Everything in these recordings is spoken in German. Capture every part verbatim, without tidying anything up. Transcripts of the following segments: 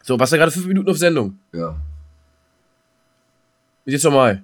So, warst du gerade fünf Minuten auf Sendung? Ja. Jetzt nochmal.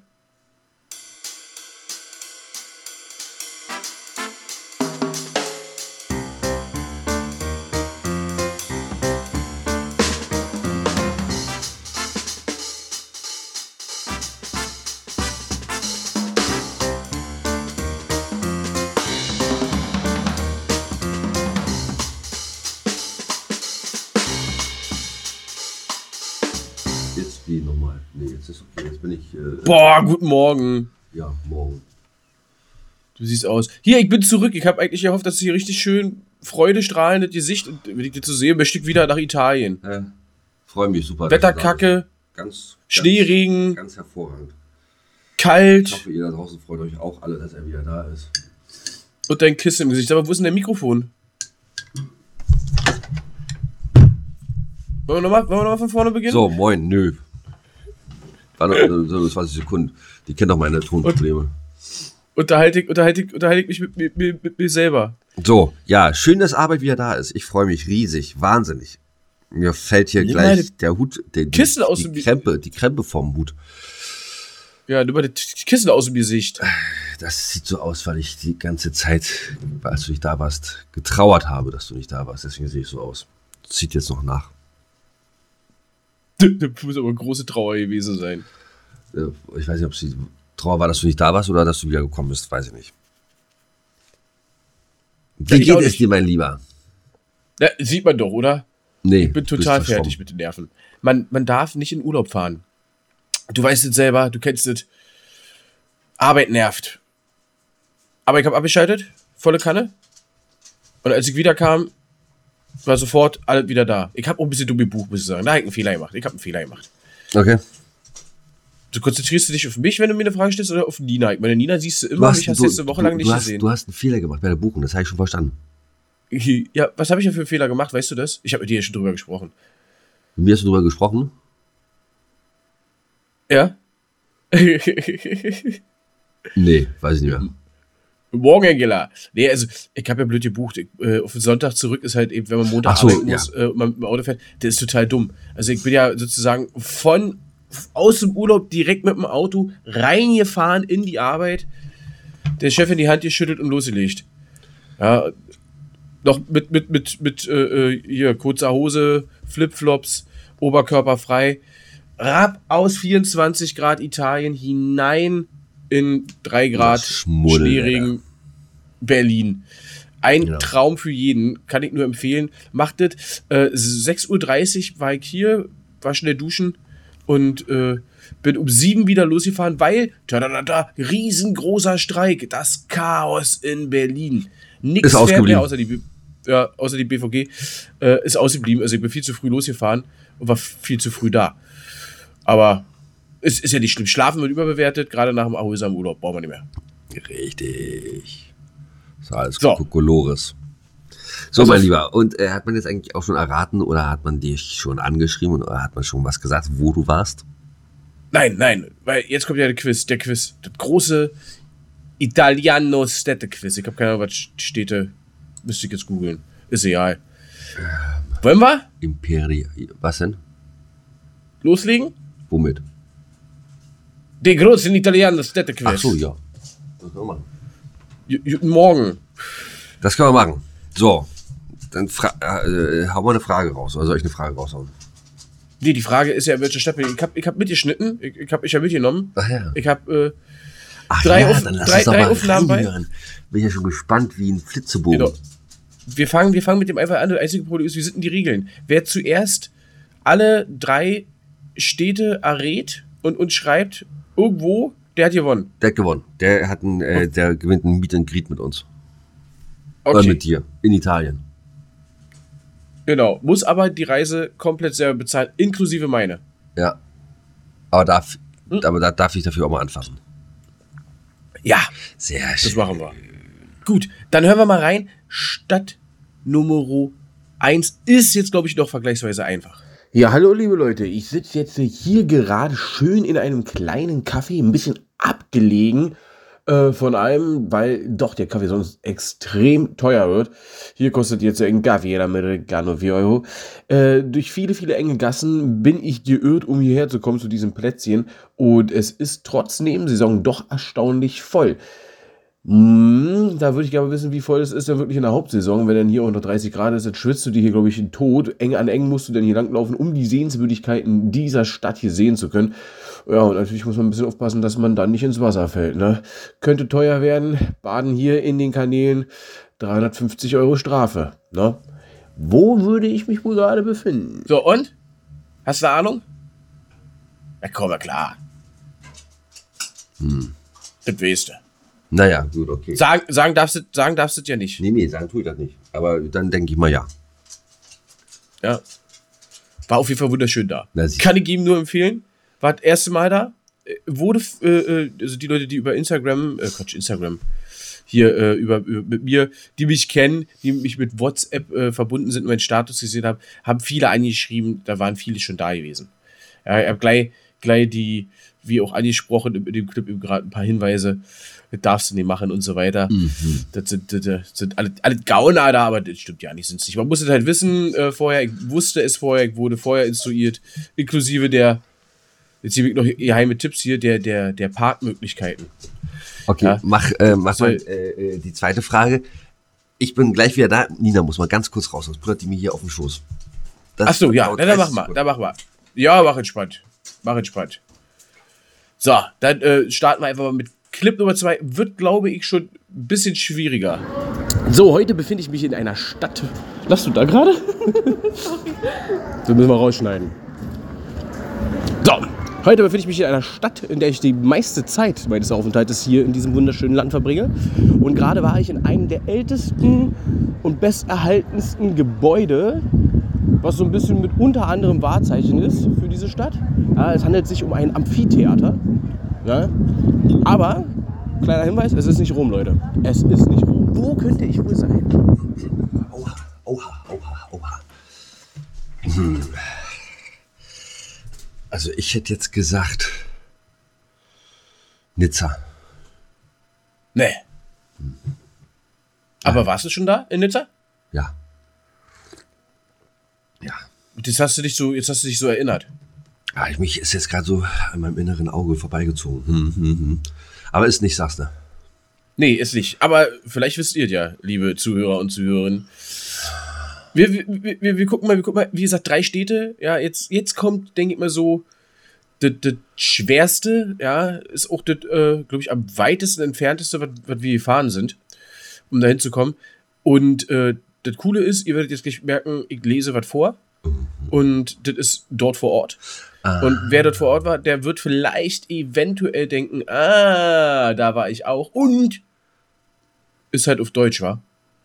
Wie nochmal? Nee, jetzt ist okay. Jetzt bin ich. Äh, Boah, guten Morgen. Ja, morgen. Du siehst aus. Hier, ich bin zurück. Ich habe eigentlich gehofft, dass hier richtig schön freudestrahlendes Gesicht und wenn ich dir zu sehen, möchte ich wieder nach Italien. Äh, Freue mich super. Wetterkacke, ganz, Schneeregen, ganz, ganz hervorragend. Kalt. Ich hoffe, ihr da draußen freut euch auch alle, dass er wieder da ist. Und dein Kissen im Gesicht. Aber wo ist denn der Mikrofon? Wollen wir nochmal noch mal von vorne beginnen? So, moin, nö. War noch so zwanzig Sekunden. Die kennen doch meine Tonprobleme. Und unterhalte ich, unterhalte ich, unterhalte ich mich mit, mit, mit, mit mir selber. So, ja, schön, dass Arbeit wieder da ist. Ich freue mich riesig, wahnsinnig. Mir fällt hier Nimm gleich der Hut, der, die, Kissen aus die, dem Krempe, die Krempe vom Hut. Ja, nimm mal die Kissen aus dem Gesicht. Das sieht so aus, weil ich die ganze Zeit, als du nicht da warst, getrauert habe, dass du nicht da warst. Deswegen sehe ich so aus. Das zieht jetzt noch nach. Das muss aber eine große Trauer gewesen sein. Ich weiß nicht, ob es die Trauer war, dass du nicht da warst oder dass du wieder gekommen bist. Weiß ich nicht. Wie geht es dir, mein Lieber? Ja, sieht man doch, oder? Nee. Ich bin total fertig mit den Nerven. Man, man darf nicht in Urlaub fahren. Du weißt es selber, du kennst es. Arbeit nervt. Aber ich habe abgeschaltet, volle Kanne. Und als ich wiederkam, war sofort alles wieder da. Ich habe auch ein bisschen dumm gebucht, muss ich sagen. Da habe ich einen Fehler gemacht. Ich habe einen Fehler gemacht. Okay. Du konzentrierst du dich auf mich, wenn du mir eine Frage stellst, oder auf Nina? Ich meine, Nina siehst du immer, mich hast du jetzt eine Woche du, lang nicht du hast, gesehen. Du hast einen Fehler gemacht bei der Buchung, das habe ich schon verstanden. Ja, was habe ich denn für einen Fehler gemacht, weißt du das? Ich habe mit dir ja schon drüber gesprochen. Mit mir hast du drüber gesprochen? Ja? Nee, weiß ich nicht mehr. Morgen, Angela. Nee, also, ich habe ja blöd gebucht. Ich, äh, auf den Sonntag zurück ist halt eben, wenn man Montag so, arbeiten ja. muss, äh, man mit dem Auto fährt, das ist total dumm. Also, ich bin ja sozusagen von, aus dem Urlaub direkt mit dem Auto reingefahren in die Arbeit, der Chef in die Hand geschüttelt und losgelegt. Ja, noch mit, mit, mit, mit, äh, hier, kurzer Hose, Flipflops, Oberkörper frei. Rab aus vierundzwanzig Grad Italien hinein in drei Grad Schneeregen ja. Berlin. Ein ja. Traum für jeden, kann ich nur empfehlen. Macht das. Äh, sechs Uhr dreißig war ich hier, war schnell duschen und äh, bin um sieben wieder losgefahren, weil da riesengroßer Streik, das Chaos in Berlin. Nichts fährt mehr außer die, ja, außer die B V G äh, ist ausgeblieben. Also ich bin viel zu früh losgefahren und war viel zu früh da. Aber es ist ja nicht schlimm. Schlafen wird überbewertet, gerade nach dem erholsamen Urlaub. Brauchen wir nicht mehr. Richtig. So, alles so. Kokolores. So, also, mein Lieber. Und äh, hat man jetzt eigentlich auch schon erraten oder hat man dich schon angeschrieben oder hat man schon was gesagt, wo du warst? Nein, nein. Weil jetzt kommt ja der Quiz. Der Quiz. Das große Italiano-Städte-Quiz. Ich habe keine Ahnung, was Städte. Müsste ich jetzt googeln. Ist egal. Ähm, Wollen wir? Imperi. Was denn? Loslegen? Womit? Den großen Italiano-Städte-Quiz. Ach so, ja. Das können wir machen. Guten Morgen. Das können wir machen. So, dann fra- äh, hau mal eine Frage raus. Oder soll ich eine Frage raushauen? Nee, die Frage ist ja, welche Stadt bin ich? Ich hab, ich hab mitgeschnitten. Ich, ich hab ich hab mitgenommen. Ach ja. Ich hab äh, Ach drei, ja, Auf, dann lass drei, uns doch drei mal Aufnahmen bei. Bin ja schon gespannt wie ein Flitzebogen. Genau. Wir fangen, wir fangen mit dem einfach an. Das einzige Problem ist, wie sind denn die Regeln? Wer zuerst alle drei Städte errät und uns schreibt, irgendwo, der hat gewonnen. Der hat gewonnen. Der hat ein, äh, der gewinnt ein Meet and Greet mit uns. Okay. Oder mit dir. In Italien. Genau. Muss aber die Reise komplett selber bezahlen, inklusive meine. Ja. Aber darf, hm? aber da darf ich dafür auch mal anfassen. Ja. Sehr das schön. Das machen wir. Gut, dann hören wir mal rein. Stadt Nummer eins ist jetzt, glaube ich, noch vergleichsweise einfach. Ja, hallo liebe Leute, ich sitze jetzt hier gerade schön in einem kleinen Café, ein bisschen abgelegen, Äh, von einem, weil doch der Kaffee sonst extrem teuer wird. Hier kostet jetzt ein Kaffee Americano vier Euro. Äh, durch viele, viele enge Gassen bin ich geirrt, um hierher zu kommen zu diesem Plätzchen. Und es ist trotz Nebensaison doch erstaunlich voll. Mm, da würde ich gerne wissen, wie voll es ist denn wirklich in der Hauptsaison. Wenn dann hier unter dreißig Grad ist, dann schwitzt du dir hier, glaube ich, in Tod. Eng an eng musst du dann hier langlaufen, um die Sehenswürdigkeiten dieser Stadt hier sehen zu können. Ja, und natürlich muss man ein bisschen aufpassen, dass man dann nicht ins Wasser fällt, ne? Könnte teuer werden. Baden hier in den Kanälen, dreihundertfünfzig Euro Strafe, ne? Wo würde ich mich wohl gerade befinden? So, und? Hast du eine Ahnung? Ja, komm, ja klar. Hm. Das weißt du. Naja, gut, okay. Sagen, sagen darfst du sagen darfst du ja nicht. Nee, nee, sagen tue ich das nicht. Aber dann denke ich mal ja. Ja. War auf jeden Fall wunderschön da. Na, sicher. Kann ich ihm nur empfehlen. War das erste Mal da. Äh, Wurde, äh, also die Leute, die über Instagram, äh, Quatsch, Instagram, hier äh, über, über mit mir, die mich kennen, die mich mit WhatsApp äh, verbunden sind und meinen Status gesehen haben, haben viele angeschrieben, da waren viele schon da gewesen. Ja, ich habe gleich, gleich die, wie auch angesprochen, in dem Clip eben gerade ein paar Hinweise, das darfst du nicht machen und so weiter. Mhm. Das sind, das, das sind alle, alle Gauner da, aber das stimmt ja nicht, sind es nicht. Man muss es halt wissen äh, vorher, ich wusste es vorher, ich wurde vorher instruiert, inklusive der, jetzt hier noch geheime Tipps hier, der, der, der Parkmöglichkeiten. Okay, Ja. mach, äh, mach So. mal äh, die zweite Frage. Ich bin gleich wieder da. Nina muss mal ganz kurz raus, sonst brüllt die mir hier auf den Schoß. Das Ach so, ja, dauert na, dann mach dreißig mal, Sekunden. dann mach mal. Ja, mach entspannt. Mach entspannt. So, dann äh, starten wir einfach mal mit Clip Nummer zwei. Wird, glaube ich, schon ein bisschen schwieriger. So, heute befinde ich mich in einer Stadt. Lachst du da gerade? So müssen wir rausschneiden. So, heute befinde ich mich in einer Stadt, in der ich die meiste Zeit meines Aufenthaltes hier in diesem wunderschönen Land verbringe. Und gerade war ich in einem der ältesten und besterhaltensten Gebäude, was so ein bisschen mit unter anderem Wahrzeichen ist für diese Stadt. Ja, es handelt sich um ein Amphitheater. Ja. Aber, kleiner Hinweis, es ist nicht Rom, Leute. Es ist nicht Rom. Wo könnte ich wohl sein? Oha, oha, oha, oha. Hm. Also ich hätte jetzt gesagt Nizza. Nee. Aber warst du schon da in Nizza? Ja. Ja. Das hast du dich so, jetzt hast du dich so erinnert. Ah, ich- mich ist jetzt gerade so an meinem inneren Auge vorbeigezogen. Hm, hm, hm. Aber ist nicht, sagst du. Nee, ist nicht. Aber vielleicht wisst ihr es ja, liebe Zuhörer und Zuhörerinnen. Wir, wir, wir, wir gucken mal, wir gucken mal, wie gesagt, drei Städte. Ja, jetzt, jetzt kommt, denke ich mal so, das, das Schwerste, ja, ist auch das, äh, glaube ich, am weitesten entfernteste, was, was wir gefahren sind, um dahin zu kommen. Und äh, das Coole ist, ihr werdet jetzt gleich merken, ich lese was vor. Und das ist dort vor Ort. Ah. Und wer dort vor Ort war, der wird vielleicht eventuell denken, ah, da war ich auch. Und ist halt auf Deutsch, war.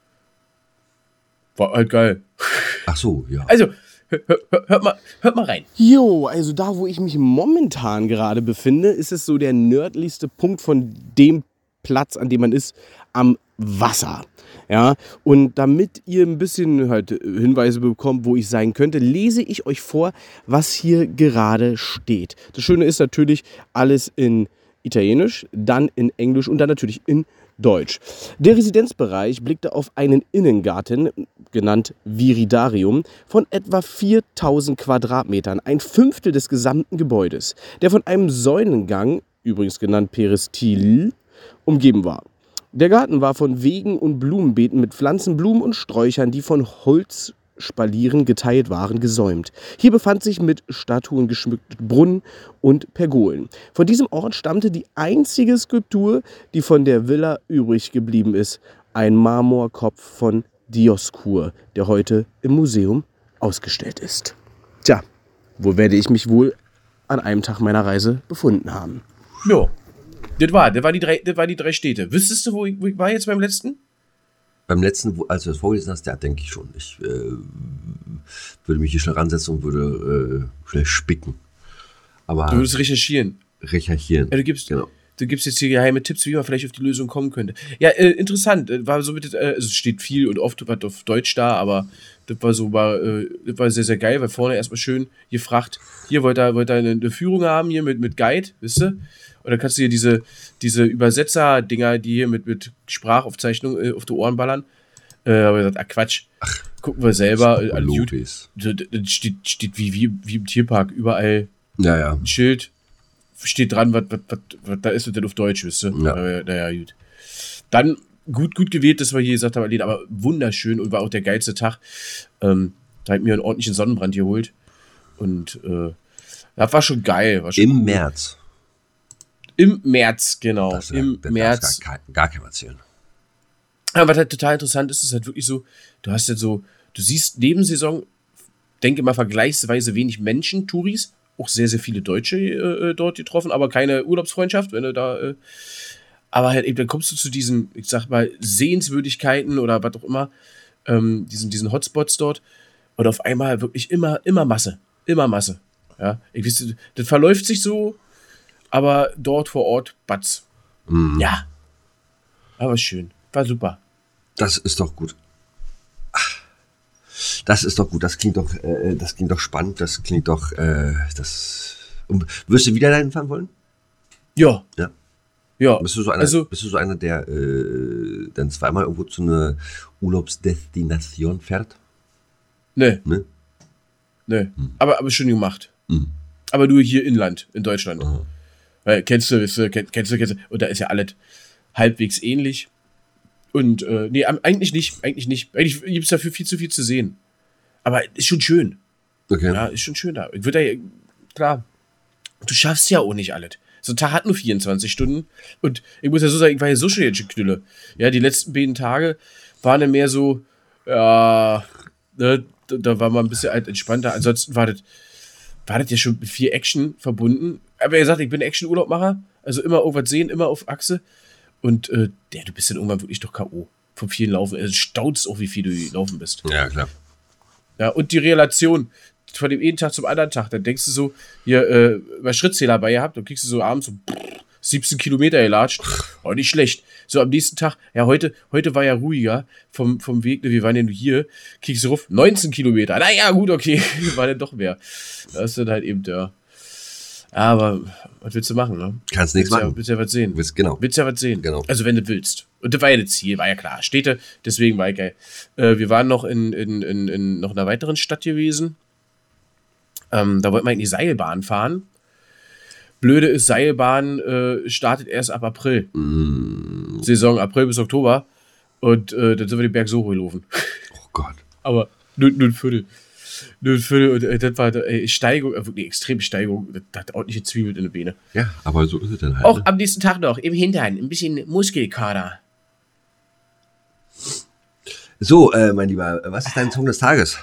War halt geil. Ach so, ja. Also, hör, hör, hört, mal, hört mal rein. Jo, also da, wo ich mich momentan gerade befinde, ist es so der nördlichste Punkt von dem Platz, an dem man ist, am Wasser. Ja, und damit ihr ein bisschen halt Hinweise bekommt, wo ich sein könnte, lese ich euch vor, was hier gerade steht. Das Schöne ist natürlich alles in Italienisch, dann in Englisch und dann natürlich in Deutsch. Der Residenzbereich blickte auf einen Innengarten, genannt Viridarium, von etwa viertausend Quadratmetern, ein Fünftel des gesamten Gebäudes, der von einem Säulengang, übrigens genannt Peristil, umgeben war. Der Garten war von Wegen und Blumenbeeten mit Pflanzen, Blumen und Sträuchern, die von Holzspalieren geteilt waren, gesäumt. Hier befand sich mit Statuen geschmückt Brunnen und Pergolen. Von diesem Ort stammte die einzige Skulptur, die von der Villa übrig geblieben ist, ein Marmorkopf von Dioskur, der heute im Museum ausgestellt ist. Tja, wo werde ich mich wohl an einem Tag meiner Reise befunden haben? Jo. Das war, das war die drei, das war die drei Städte. Wüsstest du, wo ich, wo ich war jetzt beim letzten? Beim letzten, wo- als du das vorgelesen hast, ja, denke ich schon. Ich äh, würde mich hier schnell ransetzen und würde äh, schnell spicken. Aber Du würdest recherchieren. recherchieren. Ja, du gibst, Genau. du gibst jetzt hier geheime Tipps, wie man vielleicht auf die Lösung kommen könnte. Ja, äh, interessant. Äh, War so mit, äh, also es steht viel und oft was auf Deutsch da, aber das war so, war, äh, das war sehr, sehr geil, weil vorne erstmal schön gefragt, hier wollt ihr, wollt ihr eine, eine Führung haben, hier mit, mit Guide, wisst ihr? Und dann kannst du hier diese, diese Übersetzer-Dinger, die hier mit, mit Sprachaufzeichnung äh, auf die Ohren ballern. Äh, aber ich gesagt, ah Quatsch, gucken wir selber. Äh, alles gut. Da steht, steht wie, wie, wie im Tierpark, überall ja, ja. ein Schild, steht dran, was, was, was, was da ist, und dann auf Deutsch, wisst ihr? Ja. Äh, naja, gut. Dann gut, gut gewählt, dass wir hier gesagt haben, aber wunderschön und war auch der geilste Tag. Ähm, da hab ich mir einen ordentlichen Sonnenbrand geholt. Und äh, das war schon geil. War schon Im cool. März. Im März, genau. Das, Im das März. Gar, gar keinem erzählen. Aber was halt total interessant ist, ist halt wirklich so, du hast halt so, du siehst Nebensaison, denke mal vergleichsweise wenig Menschen, Touris, auch sehr, sehr viele Deutsche äh, dort getroffen, aber keine Urlaubsfreundschaft, wenn du da, äh, aber halt eben, dann kommst du zu diesen, ich sag mal, Sehenswürdigkeiten oder was auch immer, ähm, diesen, diesen Hotspots dort und auf einmal wirklich immer, immer Masse, immer Masse, ja, ich weiß, das verläuft sich so, aber dort vor Ort, batz, Mhm. ja, aber schön, war super. Das ist doch gut. Das ist doch gut. Das klingt doch, äh, das klingt doch spannend. Das klingt doch, äh, das. Und wirst du wieder dahin fahren wollen? Ja. Ja. Ja. Bist du so einer, also, bist du so einer, der äh, dann zweimal irgendwo zu einer Urlaubsdestination fährt? ne, Ne? ne. Aber, aber schön gemacht. Mhm. Aber nur hier Inland, in Deutschland. Aha. Weil, kennst du, weißt du, kennst, kennst du, kennst du, und da ist ja alles halbwegs ähnlich. Und, äh, nee, am- eigentlich nicht, eigentlich nicht. Eigentlich gibt es dafür viel zu viel zu sehen. Aber ist schon schön. Okay. Ja, ist schon schön da. Ich würde ja, klar, du schaffst ja auch nicht alles. So ein Tag hat nur vierundzwanzig Stunden. Und ich muss ja so sagen, ich war ja so schon jetzt schon Knülle. Ja, die letzten beiden Tage waren dann mehr so, ja, ne, da, da war man ein bisschen halt entspannter. Ansonsten war das, war das ja schon mit viel Action verbunden. Aber er sagt, ich bin Action-Urlaubmacher. Also immer irgendwas sehen, immer auf Achse. Und äh, ja, du bist dann irgendwann wirklich doch K O vom vielen Laufen. Also staunst auch, wie viel du gelaufen bist. Ja, klar. Ja, und die Relation von dem einen Tag zum anderen Tag, dann denkst du so, ihr äh, mal Schrittzähler bei ihr habt, dann kriegst du so abends so siebzehn Kilometer gelatscht. Oh, nicht schlecht. So am nächsten Tag, ja, heute, heute war ja ruhiger vom, vom Weg, ne, wir waren ja nur hier, kriegst du ruf, neunzehn Kilometer. Naja, gut, okay, war dann doch mehr. Das ist dann halt eben der. Aber was willst du machen, ne? Kannst nichts Willst ja, machen. willst ja was sehen. Willst, genau. Willst ja was sehen. Genau. Also wenn du willst. Und das war ja das Ziel, war ja klar. Städte, deswegen war ich geil. Äh, wir waren noch in, in, in, in noch einer weiteren Stadt gewesen. Ähm, da wollten wir in die Seilbahn fahren. Blöde ist, Seilbahn äh, startet erst ab April. Mm, Saison April bis Oktober. Und äh, dann sind wir den Berg so hochgelaufen. oh Gott. Aber nur, nur ein Viertel. Nur ein Viertel. Und äh, das war äh, Steigung, äh, wirklich extreme Steigung. Das hat ordentliche Zwiebeln in der Beine. Ja, aber so ist es dann halt. Auch ne? am nächsten Tag noch, im Hintern, ein bisschen Muskelkater. So, äh, mein Lieber, was ist dein Song des Tages?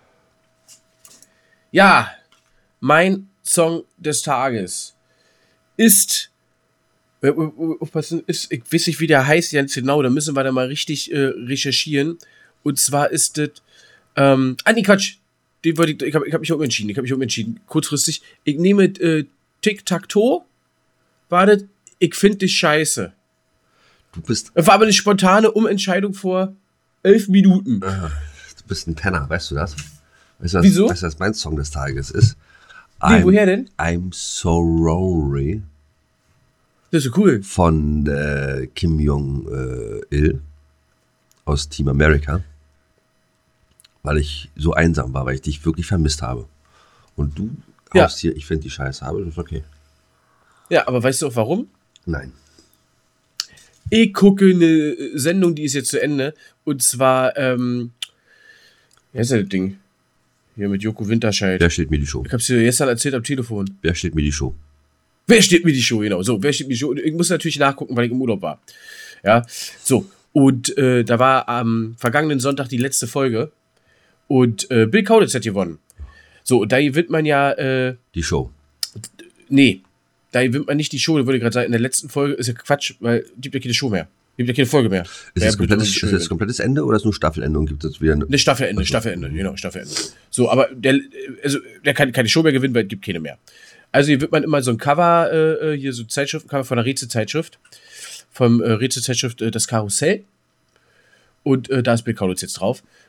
Ja, mein Song des Tages ist, äh, äh, aufpassen, ist, ich weiß nicht, wie der heißt ganz genau, da müssen wir da mal richtig äh, recherchieren. Und zwar ist das, ähm, ah nee, Quatsch, den wollte ich, ich habe ich hab mich umentschieden, ich habe mich umentschieden, kurzfristig. Ich nehme äh, Tic-Tac-Toe, war das, ich finde dich scheiße. Du bist, Das war aber eine spontane Umentscheidung vor elf Minuten. äh, du bist ein Penner, weißt du das? Weißt du, was, Wieso? Weißt du, was mein Song des Tages ist? Nee, woher denn? I'm Sorry Das ist so cool. von äh, Kim Jong-il aus Team America, weil ich so einsam war, weil ich dich wirklich vermisst habe. Und du Ja. haust hier, ich finde die Scheiße habe, das ist okay. Ja, aber weißt du auch warum? Nein. Ich gucke eine Sendung, die ist jetzt zu Ende. Und zwar, ähm, wie heißt das Ding? Hier mit Joko Winterscheid. Wer steht mir die Show? Ich hab's dir gestern erzählt am Telefon. Wer steht mir die Show? Wer steht mir die Show? Genau, so, wer steht mir die Show? Ich muss natürlich nachgucken, weil ich im Urlaub war. Ja, so. Und äh, da war am vergangenen Sonntag die letzte Folge. Und äh, Bill Kaulitz hat gewonnen. So, und da gewinnt man ja, äh, Die Show. nee, da gewinnt man nicht die Show, da würde ich gerade sagen, in der letzten Folge ist ja Quatsch, weil gibt ja keine Show mehr. Gibt ja keine Folge mehr. Ist Wer das, bitte komplettes, die Show ist das gewinnt. komplettes Ende oder ist nur Staffelende und gibt es wieder eine. Ne, Staffelende, Staffelende, genau, Staffelende. So, aber der, also, der kann keine Show mehr gewinnen, weil es gibt keine mehr. Also hier wird man immer so ein Cover, äh, hier so Zeitschriftencover von der Rätselzeitschrift, vom äh, Rätselzeitschrift äh, Das Karussell. Und äh, da ist Bill Kaulitz jetzt drauf.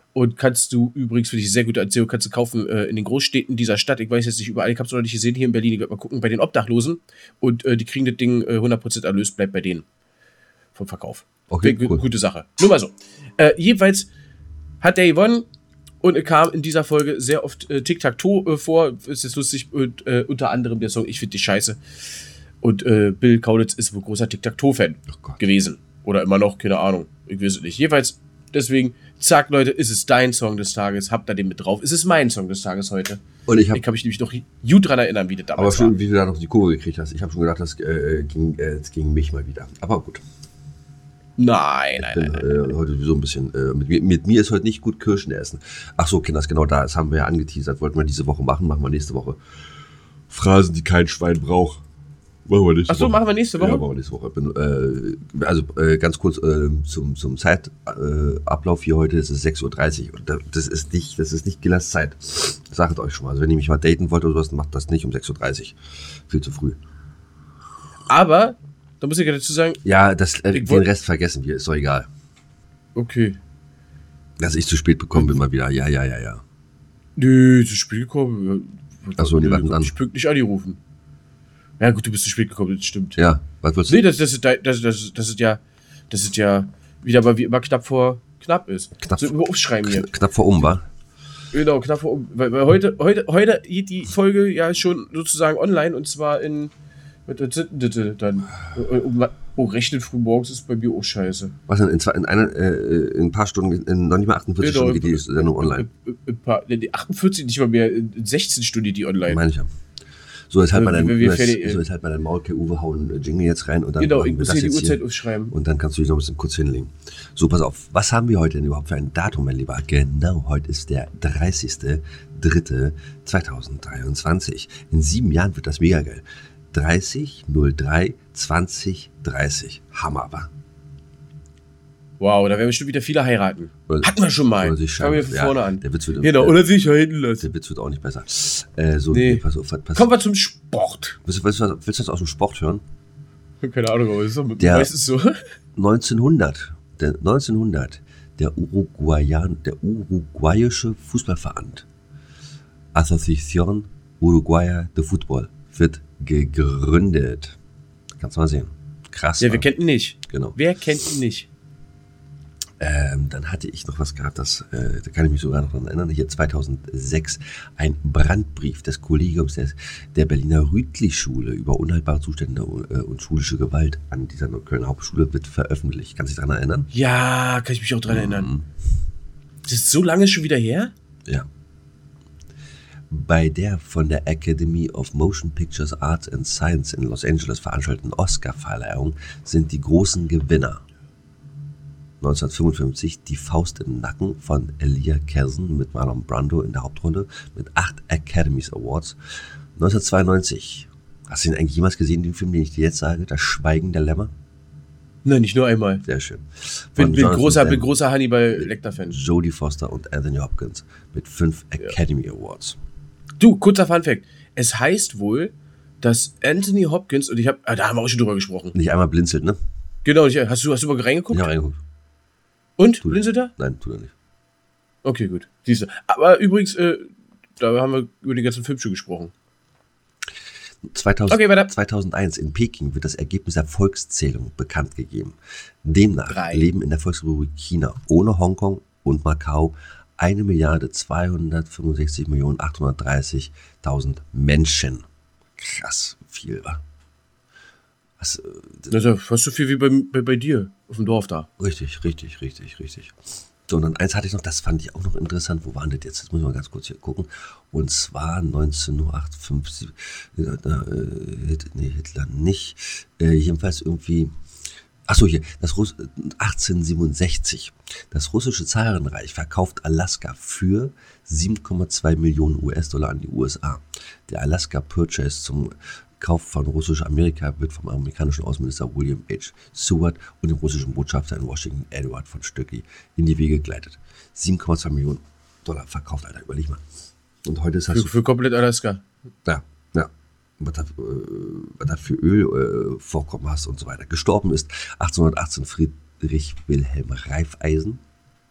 Und kannst du übrigens, für dich sehr gute Erzählung, kannst du kaufen äh, in den Großstädten dieser Stadt. Ich weiß jetzt nicht überall, ich habe es noch nicht gesehen, hier in Berlin. Ich werde mal gucken, bei den Obdachlosen. Und äh, die kriegen das Ding äh, hundert Prozent Erlös, bleibt bei denen vom Verkauf. Okay, G- cool. Gute Sache. Nur mal so. Äh, jedenfalls hat der gewonnen und es kam in dieser Folge sehr oft äh, Tic-Tac-Toe äh, vor. Ist jetzt lustig. Und äh, unter anderem der Song Ich find dich scheiße. Und äh, Bill Kaulitz ist wohl großer Tic-Tac-Toe-Fan Oh gewesen. Oder immer noch, keine Ahnung. Ich weiß es nicht. Jedenfalls, deswegen, zack, Leute, ist es dein Song des Tages. Habt da den mit drauf. Es ist mein Song des Tages heute. Und ich habe Ich kann mich nämlich noch gut dran erinnern, wie das aber damals schön, war. wie du da noch die Kurve gekriegt hast. Ich habe schon gedacht, das äh, ging, äh, das ging mich mal wieder. Aber gut. Nein, nein, Ich bin nein. nein. äh, heute sowieso ein bisschen. Äh, mit, mir- mit mir ist heute nicht gut Kirschen essen. Ach so, Kinders, genau da. Das haben wir ja angeteasert. Wollten wir diese Woche machen. Machen wir nächste Woche. Phrasen, die kein Schwein braucht. Machen wir nächste Ach so, Woche. machen wir nächste Woche? Ja, machen wir nächste Woche. Bin, äh, also äh, ganz kurz äh, zum, zum Zeitablauf äh, Ablauf hier heute. Es ist sechs Uhr dreißig. Und da- das ist nicht, das ist nicht Gillas Zeit. Sagt euch schon mal. Also wenn ihr mich mal daten wollt oder sowas, macht das nicht um sechs Uhr dreißig. Viel zu früh. Aber, da muss ich ja dazu sagen, Ja, das, äh, Ich den wollt- Rest vergessen wir. Ist doch egal. okay. Dass ich zu spät bekommen bin mal wieder. Ja, ja, ja, ja. Nö, zu spät gekommen. Ach so, die warten an. Ich pünktlich angerufen. Ja gut, du bist zu spät gekommen, das stimmt. Ja, was wolltest du? Nee, das, das, ist, das, das, das ist ja, das ist ja wieder mal wie immer knapp vor knapp ist. Knapp so vor- immer aufschreiben hier. Kn- Knapp vor um, war? Genau, knapp vor um. Weil, weil heute, heute, heute geht die Folge ja schon sozusagen online und zwar in. Was was sind denn das dann? Oh, oh, rechnen früh morgens ist bei mir auch scheiße. Was denn? In, zwei, in, einer, äh, in ein paar Stunden, in noch nicht mal achtundvierzig Genau, Stunden geht die Sendung online. Ein- ein paar, nee, die achtundvierzig, nicht mal mehr, in sechzehn Stunden die online. Meine ich ja. So, jetzt halt mal Also, dein, wenn wir so fertig- jetzt, so jetzt halt mal dein Maul, okay, Uwe, hauen äh, Jingle jetzt rein und dann Genau, machen ich wir muss das hier die jetzt Uhrzeit hier. aufschreiben. Und dann kannst du dich noch ein bisschen kurz hinlegen. So, pass auf. Was haben wir heute denn überhaupt für ein Datum, mein Lieber? Genau, heute ist der dreißigster dritter zweitausenddreiundzwanzig. In sieben Jahren wird das mega geil. dreißig null drei zwanzig dreißig. Hammer, wa? Wow, da werden bestimmt wieder viele heiraten. Oder- Hatten wir schon mal. Oder sich Fangen wir scheiden. von vorne Ja, an. Der Witz wird, Genau, äh, oder sich scheiden lassen. der Witz wird auch nicht besser. Äh, so, Nee. nee. Pass auf, pass, Kommen wir zum Sport. willst, du, willst, du, willst du das aus dem Sport hören? Keine Ahnung, aber das ist doch Der- meistens so. neunzehnhundert, der, neunzehnhundert, der, Uruguayan, der uruguayische Fußballverband Asociación Uruguaya de Fútbol wird gegründet. Kannst du mal sehen. Krass. Ja, wa? wer kennt ihn nicht? Genau. Wer kennt ihn nicht? Ähm, dann hatte ich noch was gehabt, das, äh, da kann ich mich sogar noch dran erinnern. Hier zweitausendsechs ein Brandbrief des Kollegiums des, der Berliner Rütli-Schule über unhaltbare Zustände äh, und schulische Gewalt an dieser Kölner Hauptschule wird veröffentlicht. Kannst du dich daran erinnern? Ja, kann ich mich auch dran erinnern. Mhm. Das ist so lange schon wieder her? Ja. Bei der von der Academy of Motion Pictures Arts and Science in Los Angeles veranstalteten Oscar-Verleihung sind die großen Gewinner. neunzehnhundertfünfundfünfzig Die Faust im Nacken von Elia Kazan mit Marlon Brando in der Hauptrolle mit acht Academies Awards. neunzehnhundertzweiundneunzig Hast du ihn eigentlich jemals gesehen, den Film, den ich dir jetzt sage? Das Schweigen der Lämmer? Nein, nicht nur einmal. Sehr schön. Bin, Von bin Jonathan großer, Demme, bin großer Hannibal Lecter-Fan. Jodie Foster und Anthony Hopkins mit fünf Academy Awards. Du, kurzer Funfact. Es heißt wohl, dass Anthony Hopkins, und ich habe, ah, da haben wir auch schon drüber gesprochen. Nicht einmal blinzelt, ne? Genau, ich, hast du, hast du mal reingeguckt? Ich habe reingeguckt. Und? Tu- Blinzelt er? Nein, tut er nicht. Okay, gut. Siehst du. Aber übrigens, äh, da haben wir über den ganzen Film schon gesprochen. zweitausend, Okay, weiter. zweitausendeins in Peking wird das Ergebnis der Volkszählung bekannt gegeben. Demnach Drei. leben in der Volksrepublik China ohne Hongkong und Macau eine Milliarde zweihundertfünfundsechzig Millionen achthundertdreißigtausend Menschen. Krass viel, wa? Was, äh, Das ist ja fast so viel wie bei, bei, bei dir auf dem Dorf da. Richtig, richtig, richtig, richtig. So, und dann eins hatte ich noch, das fand ich auch noch interessant. Wo waren das jetzt? Das muss ich mal ganz kurz hier gucken. Und zwar neunzehnhundertachtundfünfzig. Äh, äh, nee, Hitler nicht. Äh, jedenfalls irgendwie. Achso, hier. Das Russ, achtzehnhundertsiebenundsechzig. Das russische Zarenreich verkauft Alaska für sieben Komma zwei Millionen U S-Dollar an die U S A. Der Alaska Purchase zum Kauf von russisch Amerika wird vom amerikanischen Außenminister William H. Seward und dem russischen Botschafter in Washington Edward von Stöcki in die Wege geleitet. sieben Komma zwei Millionen Dollar verkauft, Alter, überleg mal. Und heute ist das Für, so, für komplett Alaska. ja, ja, was da, äh, was da für Ölvorkommen äh, hast und so weiter. Gestorben ist achtzehnhundertachtzehn Friedrich Wilhelm Raiffeisen.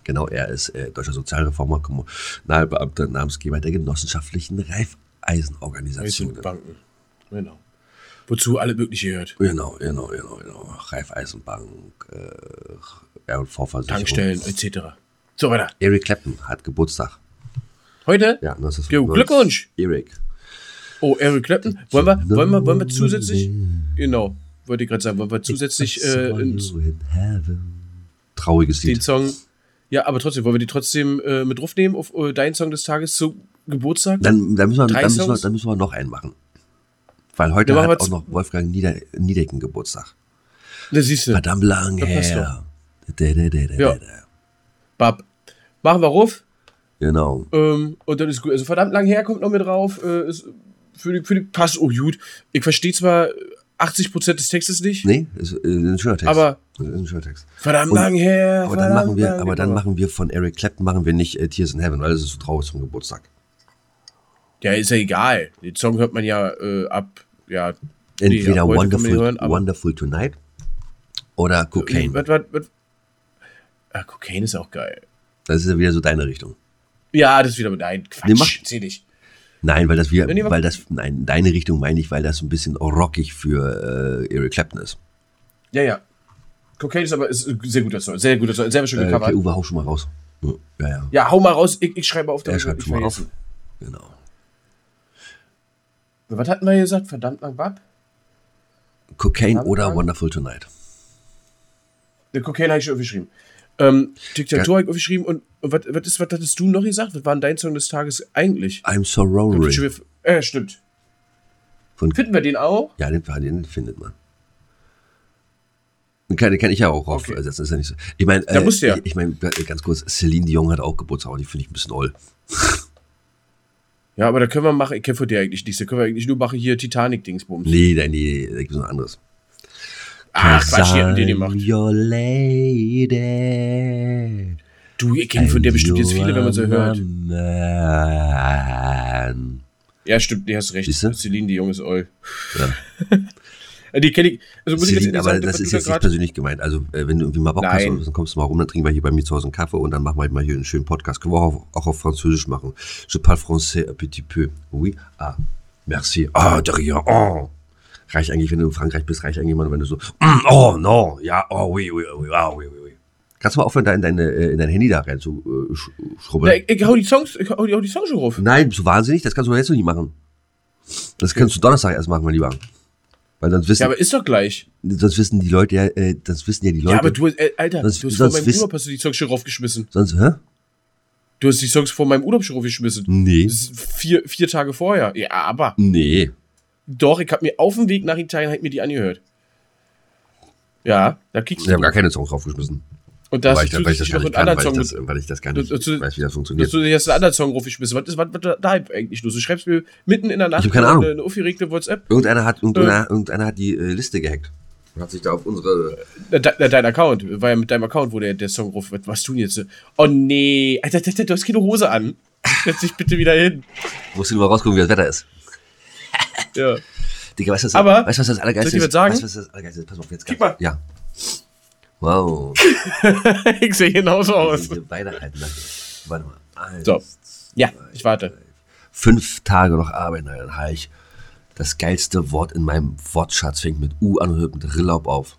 Genau, er ist äh, deutscher Sozialreformer, Kommunalbeamter, Namensgeber der genossenschaftlichen Raiffeisenorganisation. Banken. Genau. Wozu alle mögliche gehört. Genau, genau, genau, genau. Raiffeisenbank, äh, R und V-Versicherung. Tankstellen, et cetera. So weiter. Eric Clapton hat Geburtstag. Heute? Ja, das ist Jo, Glückwunsch. Eric. Oh, Eric Clapton. Wollen wir, wollen wir, wollen wir zusätzlich, genau, wollte ich gerade sagen, wollen wir zusätzlich äh, ins, trauriges den Lied. Song, ja, aber trotzdem, wollen wir die trotzdem äh, mit draufnehmen auf äh, deinen Song des Tages zu Geburtstag? Dann, dann, müssen wir, Drei dann, müssen wir, Songs? dann müssen wir noch einen machen. Weil heute Dann machen hat wir auch z- noch Wolfgang Nieder Niedecken Geburtstag. Da siehst du. Verdammt lang Da passt her. Da, da, da, da, Ja. da. Bab. Machen wir ruf. Genau. Ähm, und dann ist gut. Also verdammt lang her kommt noch mit drauf. Äh, ist für die, für die passt oh gut. Ich verstehe zwar achtzig Prozent des Textes nicht, Nee, ist, äh, ein schöner Text. aber Ist ein schöner Text. verdammt Und- lang her. Aber dann verdammt machen wir, lang aber dann her. machen wir von Eric Clapton machen wir nicht äh, Tears in Heaven, weil das ist so traurig zum Geburtstag. Ja, ist ja egal. Den Song hört man ja äh, ab, ja. Entweder nee, ab heute kann man Wonderful, ihn hören, aber- Wonderful Tonight oder Cocaine. Was, was, was? Ah, Cocaine ist auch geil. Das ist ja wieder so deine Richtung. Ja, das ist wieder mit nein, Quatsch, Nee, mach- zähl nicht. Nein, weil das wir, Nee, nee, weil das, nein, deine Richtung meine ich, weil das so ein bisschen rockig für äh, Eric Clapton ist. Ja, ja. Cocaine ist aber ist ein sehr guter Song, sehr guter Song, sehr schön Äh, gecovert. okay, Uwe, hau schon mal raus. Ja, ja. Ja, hau mal raus, ich, ich schreibe auf. Er damit schreibt ich schon mal auf. vergesse. Genau. Was hatten wir gesagt? Verdammt lang, Bab? Cocaine Haben oder wir- Wonderful Tonight. Der Cocaine habe ich schon aufgeschrieben. Ähm, Diktatur habe ich aufgeschrieben und, und was, was, ist, was hattest du noch gesagt? Was war denn dein Song des Tages eigentlich? I'm so Kommt schon rory. wieder- Äh, stimmt. Von, Finden wir den auch? ja, den, den findet man. Den kann, den kann ich ja auch Okay. aufsetzen, ist ja nicht so. Ich meine, Da äh, musst du ja. ich, ich meine, ganz kurz, Celine Dion hat auch Geburtstag, aber die finde ich ein bisschen oll. Ja, aber da können wir machen, ich kenne von dir eigentlich nichts, da können wir eigentlich nur machen hier Titanic-Dingsbums. Nee, nee, nee, da gibt es noch anderes. Ach, Quatsch, die hatten den I'm gemacht. your lady. Du, ich kenne von der bestimmt jetzt viele, wenn man so hört. Man. Ja, stimmt, nee, hast recht. Siehste? Celine, die Junge ist Oll. Ja. Die kenne ich, also muss ich Celine, jetzt aber sagen, das was ist du jetzt da nicht grad- persönlich gemeint. Also, äh, wenn du irgendwie mal Bock hast, Nein. dann kommst du mal rum, dann trinken wir hier bei mir zu Hause einen Kaffee und dann machen wir mal hier einen schönen Podcast. Können wir auch, auch auf Französisch machen. Je parle français un petit peu. Oui. Ah, merci. Ah, de rien. Oh. Reicht eigentlich, wenn du in Frankreich bist, reicht eigentlich mal, wenn du so, mm, oh, no, ja, oh, oui, oui, oui, ah, oui, oui, oui. Kannst du mal aufhören, da in, deine, äh, in dein Handy da rein zu äh, sch schrubbeln? Na, ich, ich hau die Songs, ich hau die, hau die Songs schon rauf. Nein, bist du wahnsinnig? Das kannst du jetzt noch nicht machen. Das kannst du Donnerstag erst machen, mein Lieber. Weil sonst wissen, Ja, aber ist doch gleich. sonst wissen die Leute ja, äh, das wissen ja die Leute. Ja, aber du, äh, Alter, Sonst- du hast vor sonst meinem wiss- Urlaub hast du die Songs schon raufgeschmissen. Sonst, hä? Du hast die Songs vor meinem Urlaub schon raufgeschmissen. Nee. Das ist vier, vier Tage vorher. Ja, aber Nee. doch, ich hab mir auf dem Weg nach Italien halt mir die angehört. Ja, da kriegst Ich habe du. gar keine Songs draufgeschmissen. Und da hast weil, ich, du weil ich das zusätzlich gar noch nicht einen kann, anderen weil ich, Song das, mit. weil ich das gar nicht Du- du- weiß, wie das Dass funktioniert. du hast einen anderen Song raufgeschmissen. Was ist was, was da eigentlich los? Du schreibst mir mitten in der Nacht Ich hab keine Ahnung. eine, eine aufgeregte WhatsApp. Irgendeiner hat, irgendeiner, irgendeiner hat die äh, Liste gehackt. Und hat sich da auf unsere... De, de, dein Account, war ja mit deinem Account, wo der, der Song ruf. Was, was tun jetzt? Oh nee, Alter, Alter, du hast keine Hose an. Setz dich bitte wieder hin. Musst du nur mal rausgucken, wie das Wetter ist. Ja. Digga, weißt du, was, Aber, weißt, du, was das Allergeilste soll ich dir ist? was sagen? Weißt du, was das Allergeilste ist? Pass auf, jetzt Gib ganz- mal. Ja. Wow. Ich sehe genauso aus. Wir beide halten das. Warte mal. Eins, So. Ja, ich warte. Fünf Tage noch arbeiten, dann habe ich das geilste Wort in meinem Wortschatz, fängt mit U an und hört mit Rillaub auf.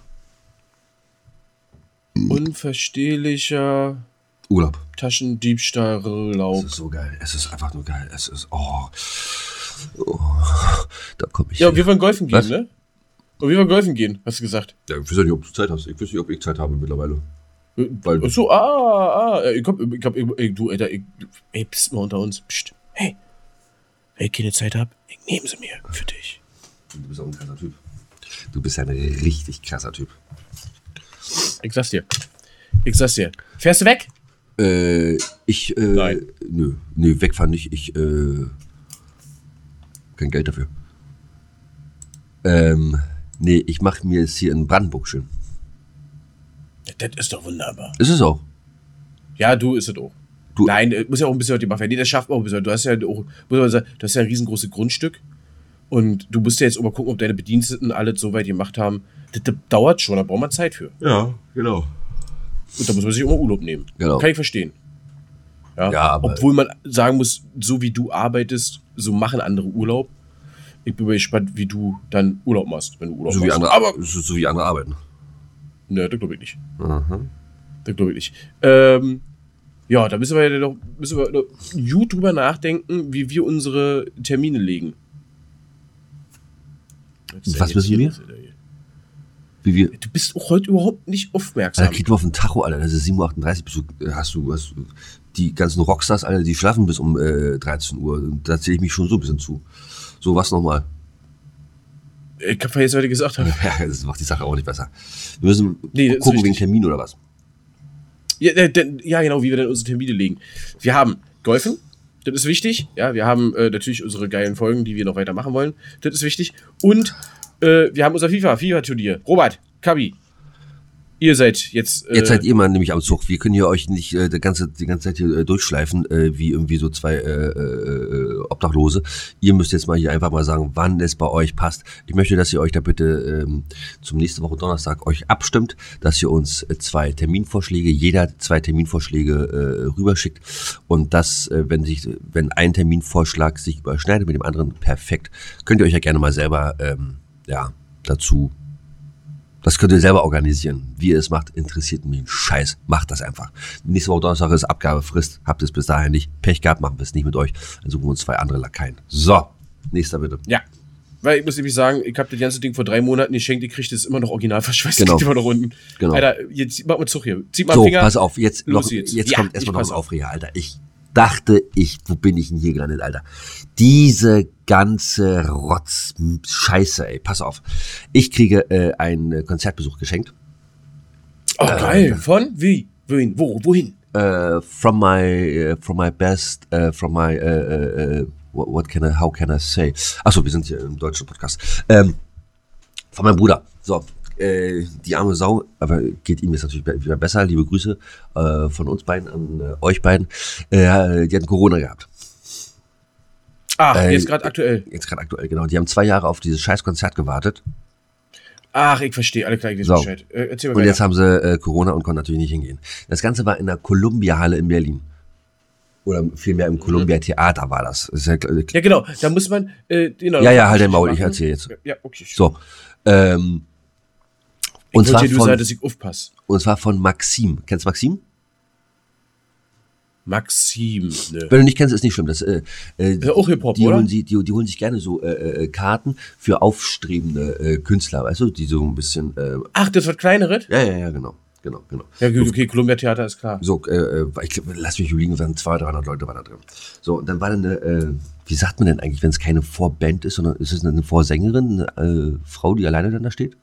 Unverstehlicher Urlaub. Taschendiebstahl, Es Laub. ist so geil. Es ist einfach nur geil. Es ist, oh. oh. Da komme ich. Ja, und wir wollen golfen gehen, Was? ne? Und wir wollen golfen gehen, hast du gesagt. Ja, ich weiß ja nicht, ob du Zeit hast. Ich weiß nicht, ob ich Zeit habe mittlerweile. Weil- Ach so, ah, ah, ich hab, ich hab, ich, du, Alter, ich, ey, pst mal unter uns, pst, hey, wenn ich keine Zeit hab, ich nehme sie mir für dich. Du bist auch ein krasser Typ. Du bist ein richtig krasser Typ. Ich sag's dir, ich sag's dir. Fährst du weg? Äh, ich, äh, Nein. nö, nö, wegfahren nicht. Ich, äh, kein Geld dafür. Ähm, nee, ich mache mir jetzt hier in Brandenburg schön. Das ist doch wunderbar. Ist es auch. Ja, du ist es auch. Du- Nein, äh, muss ja auch ein bisschen was gemacht werden. Nee, das schafft man auch ein bisschen. Du hast ja auch, muss man sagen, du hast ja ein riesengroßes Grundstück. Und du musst ja jetzt auch mal gucken, ob deine Bediensteten alles so weit gemacht haben. Das, das dauert schon, da braucht man Zeit für. Ja, genau. Und da muss man sich immer Urlaub nehmen. Genau. Kann ich verstehen. Ja, Ja, aber- obwohl man sagen muss, so wie du arbeitest, so machen andere Urlaub. Ich bin mal gespannt, wie du dann Urlaub machst, wenn du Urlaub So wie, machst. andere, Aber, so, so wie andere arbeiten. ne, das glaube ich nicht. Aha. Das glaube ich nicht. Ähm, ja, da müssen wir ja noch, müssen wir noch gut drüber nachdenken, wie wir unsere Termine legen. Was ist denn Was jetzt müssen hier wir? los, Alter? Wie wir. Du bist auch heute überhaupt nicht aufmerksam. Alter, krieg mal auf den Tacho, Alter. Das ist sieben Uhr achtunddreißig. Bist du, hast, du, hast du die ganzen Rockstars, Alter, die schlafen bis um äh, dreizehn Uhr. Und da zähle ich mich schon so ein bisschen zu. So, was nochmal? Ich hab vergessen, was ich gesagt habe. Ja, das macht die Sache auch nicht besser. Wir müssen Nee, das ist gucken wegen richtig. Termin oder was? Ja, äh, denn- ja, genau, wie wir dann unsere Termine legen. Wir haben Golfen, das ist wichtig. Ja, wir haben äh, natürlich unsere geilen Folgen, die wir noch weiter machen wollen. Das ist wichtig. Und äh, wir haben unser FIFA, FIFA-Turnier. Robert, Kabi, ihr seid jetzt. Äh, Jetzt seid ihr mal nämlich am Zug. Wir können hier euch nicht äh, die, ganze, die ganze Zeit hier äh, durchschleifen, äh, wie irgendwie so zwei äh, äh, Obdachlose. Ihr müsst jetzt mal hier einfach mal sagen, wann es bei euch passt. Ich möchte, dass ihr euch da bitte ähm, zum nächsten Woche Donnerstag euch abstimmt, dass ihr uns äh, zwei Terminvorschläge, jeder zwei Terminvorschläge äh, rüberschickt. Und das, äh, wenn sich, wenn ein Terminvorschlag sich überschneidet mit dem anderen, perfekt. Könnt ihr euch ja gerne mal selber ähm, ja, dazu. Das könnt ihr selber organisieren. Wie ihr es macht, interessiert mich ein Scheiß. Macht das einfach. Nächste Woche Donnerstag ist Abgabefrist. Habt es bis dahin nicht. Pech gehabt, machen wir es nicht mit euch. Dann suchen wir uns zwei andere Lakaien. So, nächster bitte. Ja. Weil ich muss nämlich sagen, ich habe das ganze Ding vor drei Monaten geschenkt, ihr kriegt es immer noch original verschweißt. Genau. Liegt immer noch unten. Genau. Alter, jetzt mach mal Zug hier. Zieht mal So, den Finger. pass auf. Jetzt, Los noch, jetzt. jetzt Ja, kommt ich erstmal noch pass ein auf. Aufreger, Alter. Ich dachte, ich, wo bin ich denn hier gelandet, Alter? Diese ganze Rotz-Scheiße, ey. Pass auf. Ich kriege äh, einen äh, Konzertbesuch geschenkt. Oh, geil. Von? Wie? Wohin? Wo? Wohin? Uh, from my uh, from my best uh, from my uh, uh, uh, what, what can I how can I say? Achso, wir sind hier im deutschen Podcast. Ähm, von meinem Bruder. So, äh, die arme Sau, aber geht ihm jetzt natürlich be- wieder besser. Liebe Grüße äh, von uns beiden an äh, euch beiden. Äh, die hatten Corona gehabt. Ach, Äh, jetzt gerade aktuell. Jetzt gerade aktuell, genau. Die haben zwei Jahre auf dieses scheiß Konzert gewartet. Ach, ich verstehe. Alle klar, ich weiß So. Bescheid. Äh, erzähl mal Und weiter. jetzt haben sie äh, Corona und konnten natürlich nicht hingehen. Das Ganze war in der Columbia-Halle in Berlin. Oder vielmehr im Columbia-Theater war das. das ist ja, äh, Ja, genau. Da muss man. Äh, genau, Ja, ja, halt dein Maul, ich erzähl jetzt. Ja, okay. So. Ähm, Ich und, zwar wollte dir nur sagen, von, dass ich aufpasse. und zwar von Maxim. Kennst du Maxim? Maxim, ne? Wenn du nicht kennst, ist nicht schlimm. Das, äh, äh, Ja, auch Hip-Hop, die, oder? holen sie, die, die holen sich gerne so äh, äh, Karten für aufstrebende äh, Künstler, weißt du, die so ein bisschen. Äh, Ach, das wird kleineret? ja, ja, ja, genau. Genau, genau. Ja, gut, okay, Columbia Theater ist klar. So, äh, äh, ich glaub, lass mich überlegen, waren zweihundert, dreihundert Leute waren da drin. So, und dann war dann eine, äh, wie sagt man denn eigentlich, wenn es keine Vorband ist, sondern ist es eine Vorsängerin, eine äh, Frau, die alleine dann da steht?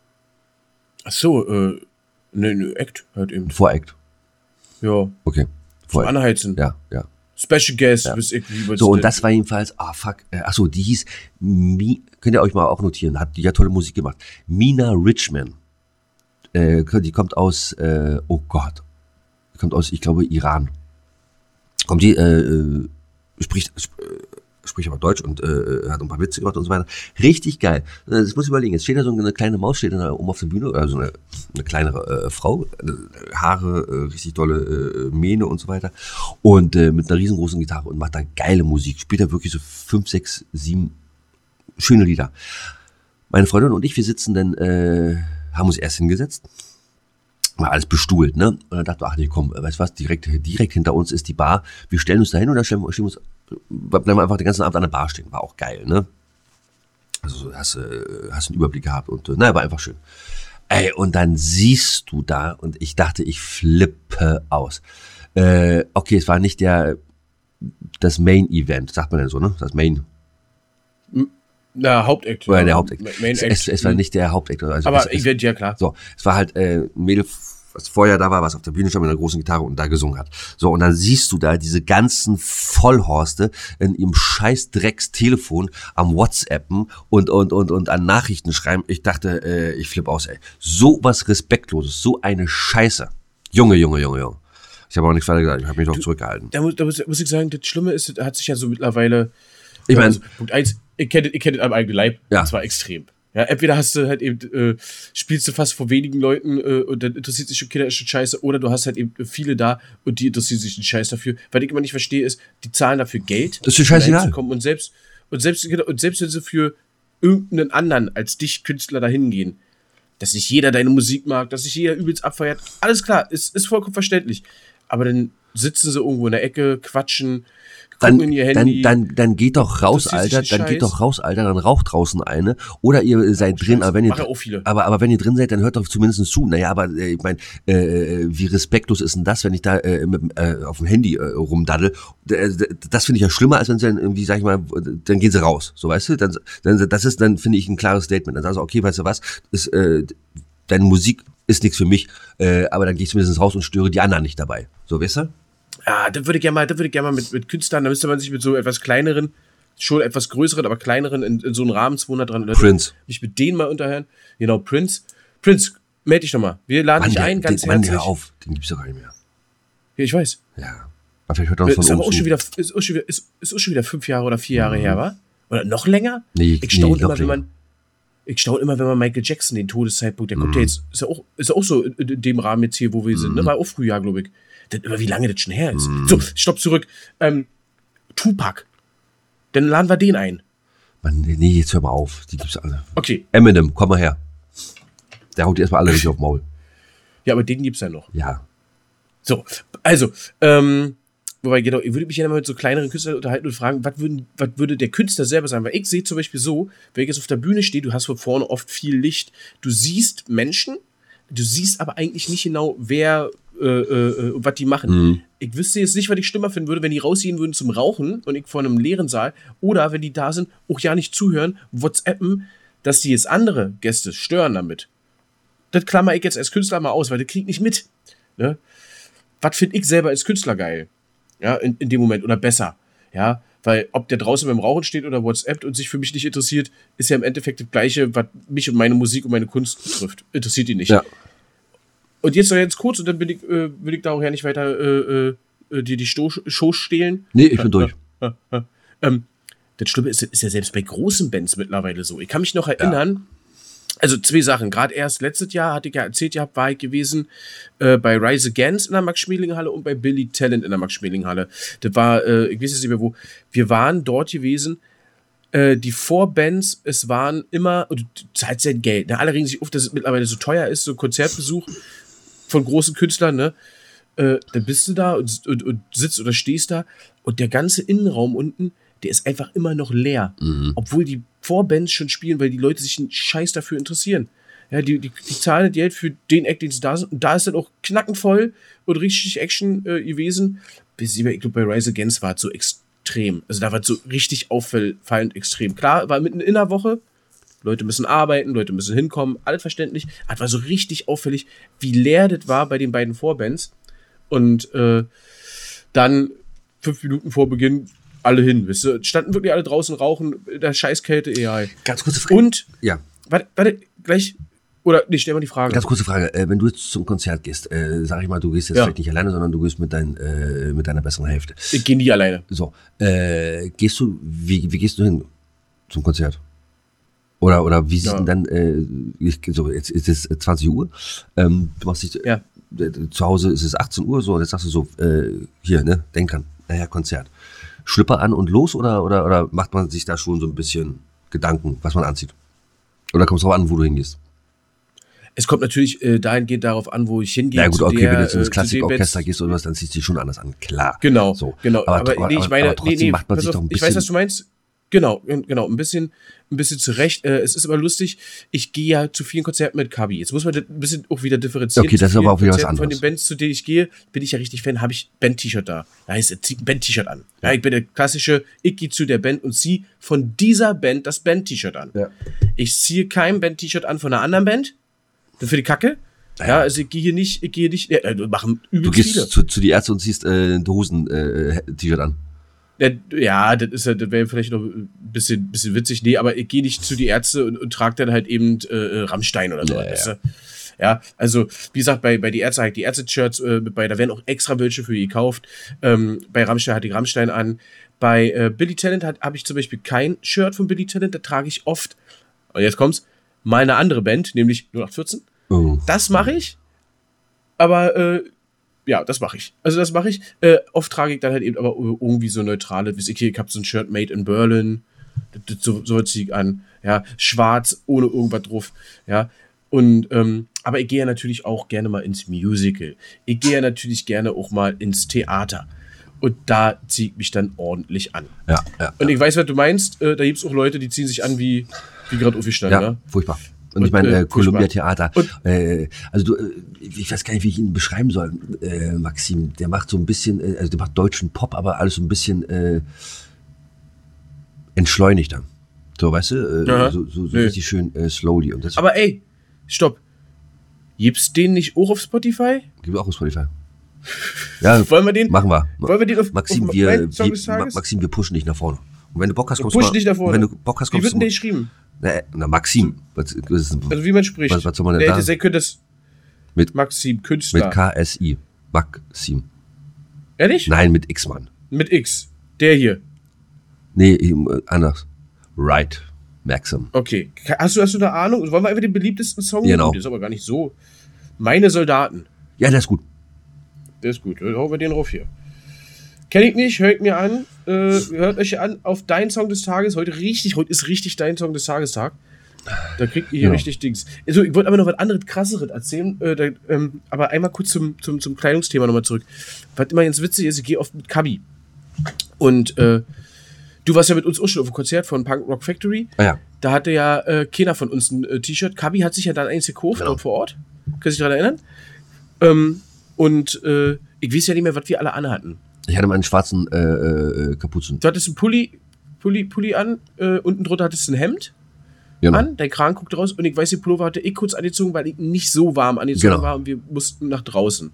Ach so, äh, ne, ne, Act halt eben. Voract. Ja, Okay. zum Voract. Anheizen. Ja, ja. Special Guest, bis ich wie So, und das war jedenfalls, ah, fuck, äh, achso, die hieß, Mi, könnt ihr euch mal auch notieren, hat die ja tolle Musik gemacht. Mina Richman. Äh, die kommt aus, äh, oh Gott, die kommt aus, ich glaube, Iran. Kommt die, äh, äh, spricht, sp äh, spricht aber Deutsch und äh, hat ein paar Witze gemacht und so weiter. Richtig geil. Das muss ich überlegen, jetzt steht da so eine kleine Maus, steht da oben auf der Bühne, also eine, eine kleinere äh, Frau, äh, Haare, äh, richtig tolle äh, Mähne und so weiter und äh, mit einer riesengroßen Gitarre und macht da geile Musik, spielt da wirklich so fünf, sechs, sieben schöne Lieder. Meine Freundin und ich, wir sitzen dann, äh, haben uns erst hingesetzt, mal alles bestuhlt, ne? Und dann dachte ich, ach nee, komm, weißt du was, direkt, direkt hinter uns ist die Bar, wir stellen uns da hin und dann stellen wir, stellen wir uns, bleiben wir einfach den ganzen Abend an der Bar stehen, war auch geil, ne? Also hast, äh, hast einen Überblick gehabt und, äh, naja, war einfach schön. Ey, und dann siehst du da, und ich dachte, ich flippe aus. Äh, okay, es war nicht der, das Main-Event, sagt man denn so, ne? Das Main, Na, Hauptact. oder ja. der Hauptact. Main Es, Act. es, es war nicht der Hauptact. Also Aber es, es, Event, ja klar. So, es war halt äh, ein Mädel, was vorher da war, was auf der Bühne stand mit einer großen Gitarre und da gesungen hat. So, und dann siehst du da diese ganzen Vollhorste in ihrem scheiß Drecks-Telefon am WhatsAppen und, und, und, und an Nachrichten schreiben. Ich dachte, äh, ich flippe aus, ey. So was Respektloses, so eine Scheiße. Junge, Junge, Junge, Junge. Ich habe auch nichts weiter gesagt, ich habe mich doch zurückgehalten. Da muss, da muss, muss ich sagen, das Schlimme ist, das hat sich ja so mittlerweile. Ich mein- also, Punkt eins, ich kenne ich kenn das am eigenen Leib. Ja. Das war extrem. Ja, entweder hast du halt eben, äh, spielst du fast vor wenigen Leuten äh, und dann interessiert sich schon keiner, ist schon scheiße, oder du hast halt eben viele da und die interessieren sich einen Scheiß dafür. Was ich immer nicht verstehe, ist, die zahlen dafür Geld, Das ist dir scheißegal. um und selbst, und selbst, und selbst wenn sie für irgendeinen anderen als dich Künstler dahin gehen, dass nicht jeder deine Musik mag, dass sich jeder übelst abfeiert, alles klar, ist, ist vollkommen verständlich. Aber dann sitzen sie irgendwo in der Ecke, quatschen, gucken Dann, in ihr dann, Handy. dann, dann geht doch raus, interessiert sich Alter. nicht Dann Scheiß. geht doch raus, Alter. Dann raucht draußen eine. Oder ihr seid drin, Scheiße, aber wenn ihr, machen auch viele. aber, aber wenn ihr drin seid, dann hört doch zumindest zu. Naja, aber äh, ich meine, äh, wie respektlos ist denn das, wenn ich da äh, mit, äh, auf dem Handy äh, rumdaddel? D- d- Das finde ich ja schlimmer, als wenn sie dann irgendwie, sag ich mal, dann gehen sie raus. So, weißt du? Dann, dann, das ist dann, finde ich, ein klares Statement. Dann sagst du, okay, weißt du was, ist, äh, deine Musik ist nichts für mich, äh, aber dann gehe ich zumindest raus und störe die anderen nicht dabei. So, weißt du? Ah, da würde ich gerne mal, da würde ich gerne mal mit, mit Künstlern, da müsste man sich mit so etwas kleineren, schon etwas größeren, aber kleineren, in, in so einem Rahmen, zweihundert, dreihundert Leute, Prince. mich mit denen mal unterhören. Genau, Prince. Prince, melde dich doch mal. Wir laden Mann, dich der, ein, ganz den, Mann, herzlich. hör auf. Den gibt's doch gar nicht mehr. Ja, ich weiß. Ja. Aber vielleicht hört er uns Ist von aber oben auch zu. schon wieder, ist auch schon wieder, ist, ist auch schon wieder fünf Jahre oder vier Jahre her, wa? Oder noch länger? Nee, ich staune nee, noch immer, wenn länger. man, ich staune immer, wenn man Michael Jackson, den Todeszeitpunkt, der kommt Mhm. ja jetzt, ist ja auch, ist ja auch so in, in dem Rahmen jetzt hier, wo wir sind, ne? War auch Frühjahr, glaube ich. Das, aber wie lange das schon her ist. Mhm. So, stopp zurück. Ähm, Tupac. Dann laden wir den ein. Mann, nee, nee, jetzt hör mal auf. Die gibt's alle. Okay. Eminem, komm mal her. Der haut die erstmal alle richtig auf Maul. Ja, aber den gibt's ja noch. Ja. So, also, ähm, wobei, genau, ich würde mich ja mal mit so kleineren Künstlern unterhalten und fragen, was, würden, was würde der Künstler selber sagen? Weil ich sehe zum Beispiel so, wenn ich jetzt auf der Bühne stehe, du hast von vorne oft viel Licht, du siehst Menschen, du siehst aber eigentlich nicht genau, wer äh, äh, was die machen. Mhm. Ich wüsste jetzt nicht, was ich schlimmer finden würde, wenn die rausgehen würden zum Rauchen und ich vor einem leeren Saal, oder wenn die da sind, auch ja nicht zuhören, WhatsAppen, dass die jetzt andere Gäste stören damit. Das klammer ich jetzt als Künstler mal aus, weil das krieg ich nicht mit. Ne? Was finde ich selber als Künstler geil? Ja, in, in dem Moment oder besser. Ja, weil ob der draußen beim Rauchen steht oder WhatsApp und sich für mich nicht interessiert, ist ja im Endeffekt das Gleiche, was mich und meine Musik und meine Kunst betrifft. Interessiert ihn nicht. Ja. Und jetzt noch jetzt kurz und dann bin ich, äh, will ich da auch ja nicht weiter äh, äh, dir die Sto- Show stehlen. Nee, ich bin durch. Ähm, das Schlimme ist, ist ja selbst bei großen Bands mittlerweile so. Ich kann mich noch erinnern, also zwei Sachen. Gerade erst letztes Jahr, hatte ich ja erzählt, gehabt, war ich gewesen äh, bei Rise Against in der Max-Schmeling-Halle und bei Billy Talent in der Max-Schmeling-Halle. Das war, äh, ich weiß jetzt nicht mehr wo, wir waren dort gewesen, äh, die Vorbands, es waren immer, und du zahlst ja Geld, ne? Alle regen sich auf, dass es mittlerweile so teuer ist, so ein Konzertbesuch von großen Künstlern, ne? Äh, dann bist du da und, und, und sitzt oder stehst da und der ganze Innenraum unten, der ist einfach immer noch leer. Mhm. Obwohl die Vorbands schon spielen, weil die Leute sich einen Scheiß dafür interessieren. Ja, die, die, die zahlen Geld für den Act, den sie da sind. Und da ist dann auch knackenvoll und richtig Action äh, gewesen. Bis, ich glaube, bei Rise Against war es so extrem. Also da war es so richtig auffallend extrem. Klar, war mitten in der Woche. Leute müssen arbeiten, Leute müssen hinkommen. Alles verständlich. Aber es war so richtig auffällig, wie leer das war bei den beiden Vorbands. Und äh, dann fünf Minuten vor Beginn alle hin, wisst ihr? Standen wirklich alle draußen rauchen, in der Scheißkälte, egal. Ganz kurze Frage. Und, Ja. warte, warte, gleich, oder, nee, stell mal die Frage. Ganz kurze Frage. Äh, wenn du jetzt zum Konzert gehst, äh, sag ich mal, du gehst jetzt Ja. vielleicht nicht alleine, sondern du gehst mit, dein, äh, mit deiner besseren Hälfte. Ich gehe nie alleine. So. Äh, gehst du, wie, wie gehst du hin zum Konzert? Oder, oder wie sieht Ja. denn dann, äh, ich, so, jetzt ist es zwanzig Uhr, ähm, du machst dich, Ja. äh, zu Hause ist es achtzehn Uhr, so, und jetzt sagst du so, äh, hier, ne, denk dran, naja, Konzert. Schlüpper an und los, oder, oder, oder macht man sich da schon so ein bisschen Gedanken, was man anzieht? Oder kommt es drauf an, wo du hingehst? Es kommt natürlich äh, dahingehend darauf an, wo ich hingehe. Na gut, zu okay, der, wenn du jetzt äh, ins zu den Klassikorchester Bands. gehst oder was, dann ziehst du dich schon anders an, klar. Genau, So. genau. Aber, Aber, aber, nee, ich meine, aber trotzdem nee, nee, macht man pass sich auf, doch ein ich weiß, bisschen. was du meinst. Genau, genau, ein bisschen, ein bisschen zurecht. Äh, es ist aber lustig, ich gehe ja zu vielen Konzerten mit Kabi. Jetzt muss man das ein bisschen auch wieder differenzieren. Okay, das Zu ist aber vielen auch wieder was Konzerten Von anderes. den Bands, zu denen ich gehe, bin ich ja richtig Fan, habe ich Band-T-Shirt da. Da heißt, er zieht ein Band-T-Shirt an. Ja, ich bin der klassische, ich gehe zu der Band und ziehe von dieser Band das Band-T-Shirt an. Ja. Ich ziehe kein Band-T-Shirt an von einer anderen Band. Das für die Kacke. Ja, Ja. also ich gehe hier nicht, ich gehe nicht, ja, äh, machen Du übelst gehst viele. zu, zu die Ärzte und ziehst äh, ein Hosen-T-Shirt an. Ja, ja, das ist ja, das wäre vielleicht noch ein bisschen, bisschen witzig. Nee, aber ich gehe nicht zu die Ärzte und, und trage dann halt eben äh, Rammstein oder so. Ja, weißt ja. du? Ja, also wie gesagt, bei, bei die Ärzte halt die Ärzte-Shirts äh, mit bei, da werden auch extra welche für die gekauft. Ähm, bei Rammstein hatte ich Rammstein an. Bei äh, Billy Talent habe ich zum Beispiel kein Shirt von Billy Talent, da trage ich oft, und jetzt kommt's, mal eine andere Band, nämlich null acht vierzehn. Oh. Das mache ich, aber äh, ja, das mache ich. Also das mache ich. Äh, oft trage ich dann halt eben aber irgendwie so neutrale, wie ich, ich habe so ein Shirt made in Berlin, das, das, so, so ziehe ich an, ja, schwarz, ohne irgendwas drauf, ja, und, ähm, aber ich gehe ja natürlich auch gerne mal ins Musical. Ich gehe ja natürlich gerne auch mal ins Theater. Und da ziehe ich mich dann ordentlich an. Ja, ja. Und ich weiß, was du meinst, äh, da gibt es auch Leute, die ziehen sich an wie, wie gerade aufgestanden. Ja, ne? furchtbar. Und, Und, ich meine, äh, äh, Columbia Theater, Und- äh, also du, äh, ich weiß gar nicht, wie ich ihn beschreiben soll, äh, Maxim, der macht so ein bisschen, äh, also der macht deutschen Pop, aber alles so ein bisschen äh, entschleunigter. So, weißt du, äh, Aha. so, so, so Nö. richtig schön äh, slowly. Und das Aber ey, stopp. Gibt's den nicht auch auf Spotify? gibt es auch auf Spotify. Ja, Wollen wir den? machen wir. Wollen wir den auf, Maxim, auf wir, meinen Song wir, des Tages? Maxim, wir pushen dich nach vorne. Und wenn du Bock hast, kommst Push du dich nach vorne. Wenn du Bock hast, Wie kommst wird du denn der mal. geschrieben? Na, na, Maxim. Was, was ist, Also wie man spricht. Was- was soll man denn der da? hätte sehr könnte das Mit- Maxim, Künstler. mit K S I. Maxim. Ehrlich? Nein, mit X, Mann. Mit X. Der hier. Nee, eben, äh, anders. Right. Maxim. Okay. Hast du, hast du eine Ahnung? Wollen wir einfach den beliebtesten Song Genau. nehmen? Das ist aber gar nicht so. Meine Soldaten. Ja, der ist gut. Der ist gut. Dann hauen wir den rauf hier. Kenn ich nicht, hört mir an. Äh, hört euch an auf deinen Song des Tages. Heute richtig, heute ist richtig dein Song des Tagestag. Da kriegt ihr hier Genau. richtig Dings. Also, ich wollte aber noch was anderes, krasseres erzählen. Äh, da, ähm, aber einmal kurz zum, zum, zum Kleidungsthema nochmal zurück. Was immer ganz witzig ist, ich gehe oft mit Kabi. Und äh, du warst ja mit uns auch schon auf dem Konzert von Punk Rock Factory. Ah, ja. Da hatte ja äh, keiner von uns ein äh, T-Shirt. Kabi hat sich ja dann eins gekauft, Genau. dort vor Ort. Kannst du dich daran erinnern? Ähm, und äh, ich weiß ja nicht mehr, was wir alle anhatten. Ich hatte meinen schwarzen äh, äh, Kapuzen. Du hattest einen Pulli, Pulli, Pulli an, äh, unten drunter hattest du ein Hemd Genau. an, dein Kragen guckte raus und ich weiß, die Pullover hatte ich kurz angezogen, weil ich nicht so warm angezogen Genau. war und wir mussten nach draußen.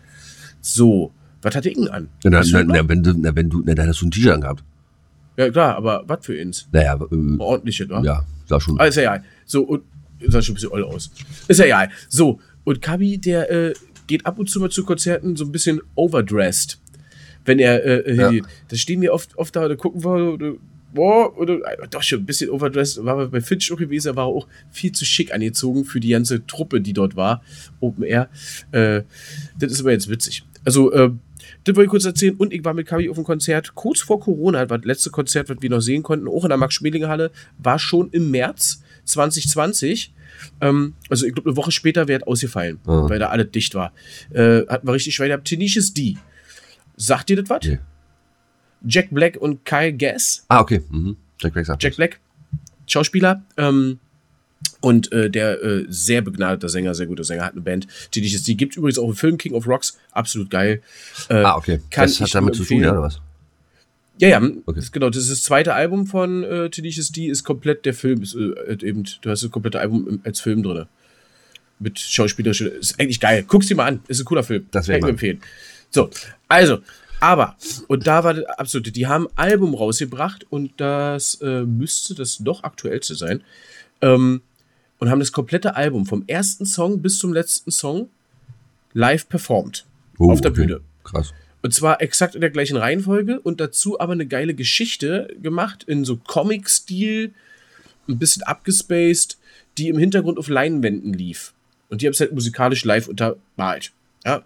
So, was hatte ich denn an? Ja, na, Weißt du na, noch? na, wenn du, na, wenn du, na, da hast du ein T-Shirt angehabt. Ja klar, aber was für ins? Naja, äh, Ordentliches, wa? ja, sah schon. Ah, ist ja egal. So, und sah schon ein bisschen oll aus. Ist ja egal. So, und Kabi, der äh, geht ab und zu mal zu Konzerten so ein bisschen overdressed. Wenn er äh, äh, Ja. hingeht. Da stehen wir oft, oft da, da gucken wir, oder, boah, oder äh, doch schon ein bisschen overdressed. War wir bei Finch auch gewesen, er war auch viel zu schick angezogen für die ganze Truppe, die dort war. Open Air. Äh, das ist aber jetzt witzig. Also, äh, das wollte ich kurz erzählen. Und ich war mit Kabi auf dem Konzert kurz vor Corona. Das war das letzte Konzert, was wir noch sehen konnten, auch in der Max-Schmeling-Halle. War schon im März zwanzig zwanzig. Ähm, also, ich glaube, eine Woche später wäre es ausgefallen, Ah. weil da alles dicht war. Äh, hatten wir richtig schwer gehabt. Tenacious D. Sagt dir das was? Nee. Jack Black und Kyle Gass. Ah, okay. Mhm. Jack Black sagt Jack das. Black, Schauspieler. Ähm, und äh, der äh, sehr begnadeter Sänger, sehr guter Sänger, hat eine Band. Tenacious D gibt übrigens auch einen Film, King of Rocks. Absolut geil. Äh, Ah, okay. kann Das hat ich damit nur zu tun, ja, empfehlen. oder was? Ja, ja, Okay. das, genau, das ist das zweite Album von äh, Tenacious D, ist komplett der Film, ist äh, eben, du hast das komplette Album im, als Film drin. Mit schauspielerischen, ist eigentlich geil. Guck's dir mal an, ist ein cooler Film. Das Kann werd ich ich mir mal. empfehlen. So, also, aber, und da war das absolute, die haben ein Album rausgebracht und das äh, müsste das noch aktuellste sein. Ähm, und haben das komplette Album vom ersten Song bis zum letzten Song live performt. Oh, auf der okay. Bühne. Krass. Und zwar exakt in der gleichen Reihenfolge und dazu aber eine geile Geschichte gemacht in so Comic-Stil, ein bisschen abgespaced, die im Hintergrund auf Leinwänden lief. Und die haben es halt musikalisch live untermalt. Ja.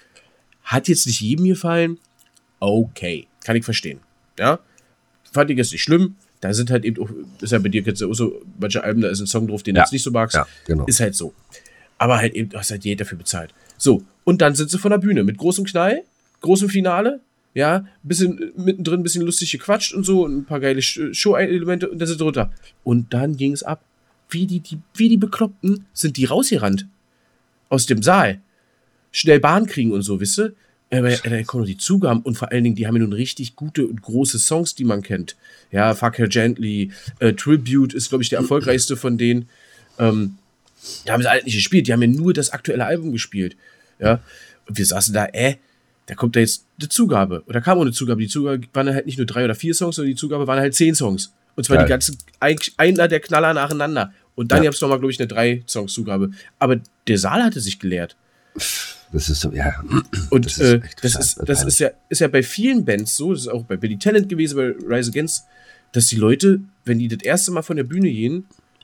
Hat jetzt nicht jedem gefallen. Okay, kann ich verstehen. Ja. Fand ich jetzt nicht schlimm. Da sind halt eben auch, ist ja bei dir jetzt auch so, manche Alben, da ist ein Song drauf, den Ja. du jetzt nicht so magst. Ja, genau. Ist halt so. Aber halt eben, du hast halt Geld dafür bezahlt. So, und dann sind sie von der Bühne mit großem Knall, großem Finale, ja, ein bisschen mittendrin, ein bisschen lustig gequatscht und so, und ein paar geile Show-Elemente und dann sind sie runter. Und dann ging es ab. Wie die, die, wie die Bekloppten sind die rausgerannt. Aus dem Saal. Schnell Bahn kriegen und so, wisst ihr? Aber da kommen noch die Zugaben und vor allen Dingen, die haben ja nun richtig gute und große Songs, die man kennt. Ja, Fuck Her Gently, äh, Tribute ist, glaube ich, der erfolgreichste von denen. Ähm, da haben sie alle nicht gespielt, die haben ja nur das aktuelle Album gespielt. Ja, und wir saßen da, äh, da kommt da jetzt eine Zugabe. Oder kam auch eine Zugabe. Die Zugabe waren halt nicht nur drei oder vier Songs, sondern die Zugabe waren halt zehn Songs. Und zwar Geil. die ganzen, eigentlich einer der Knaller nacheinander. Und dann Ja. gab es nochmal, glaube ich, eine drei Songs Zugabe. Aber der Saal hatte sich geleert. Das ist so, ja. Und Das das, ist äh, echt das, schade, ist, das peinlich. ist, ja, ist ja bei vielen Bands so, das ist auch bei Billy Talent gewesen, bei Rise Against, dass die Leute, wenn die das erste Mal von der Bühne gehen,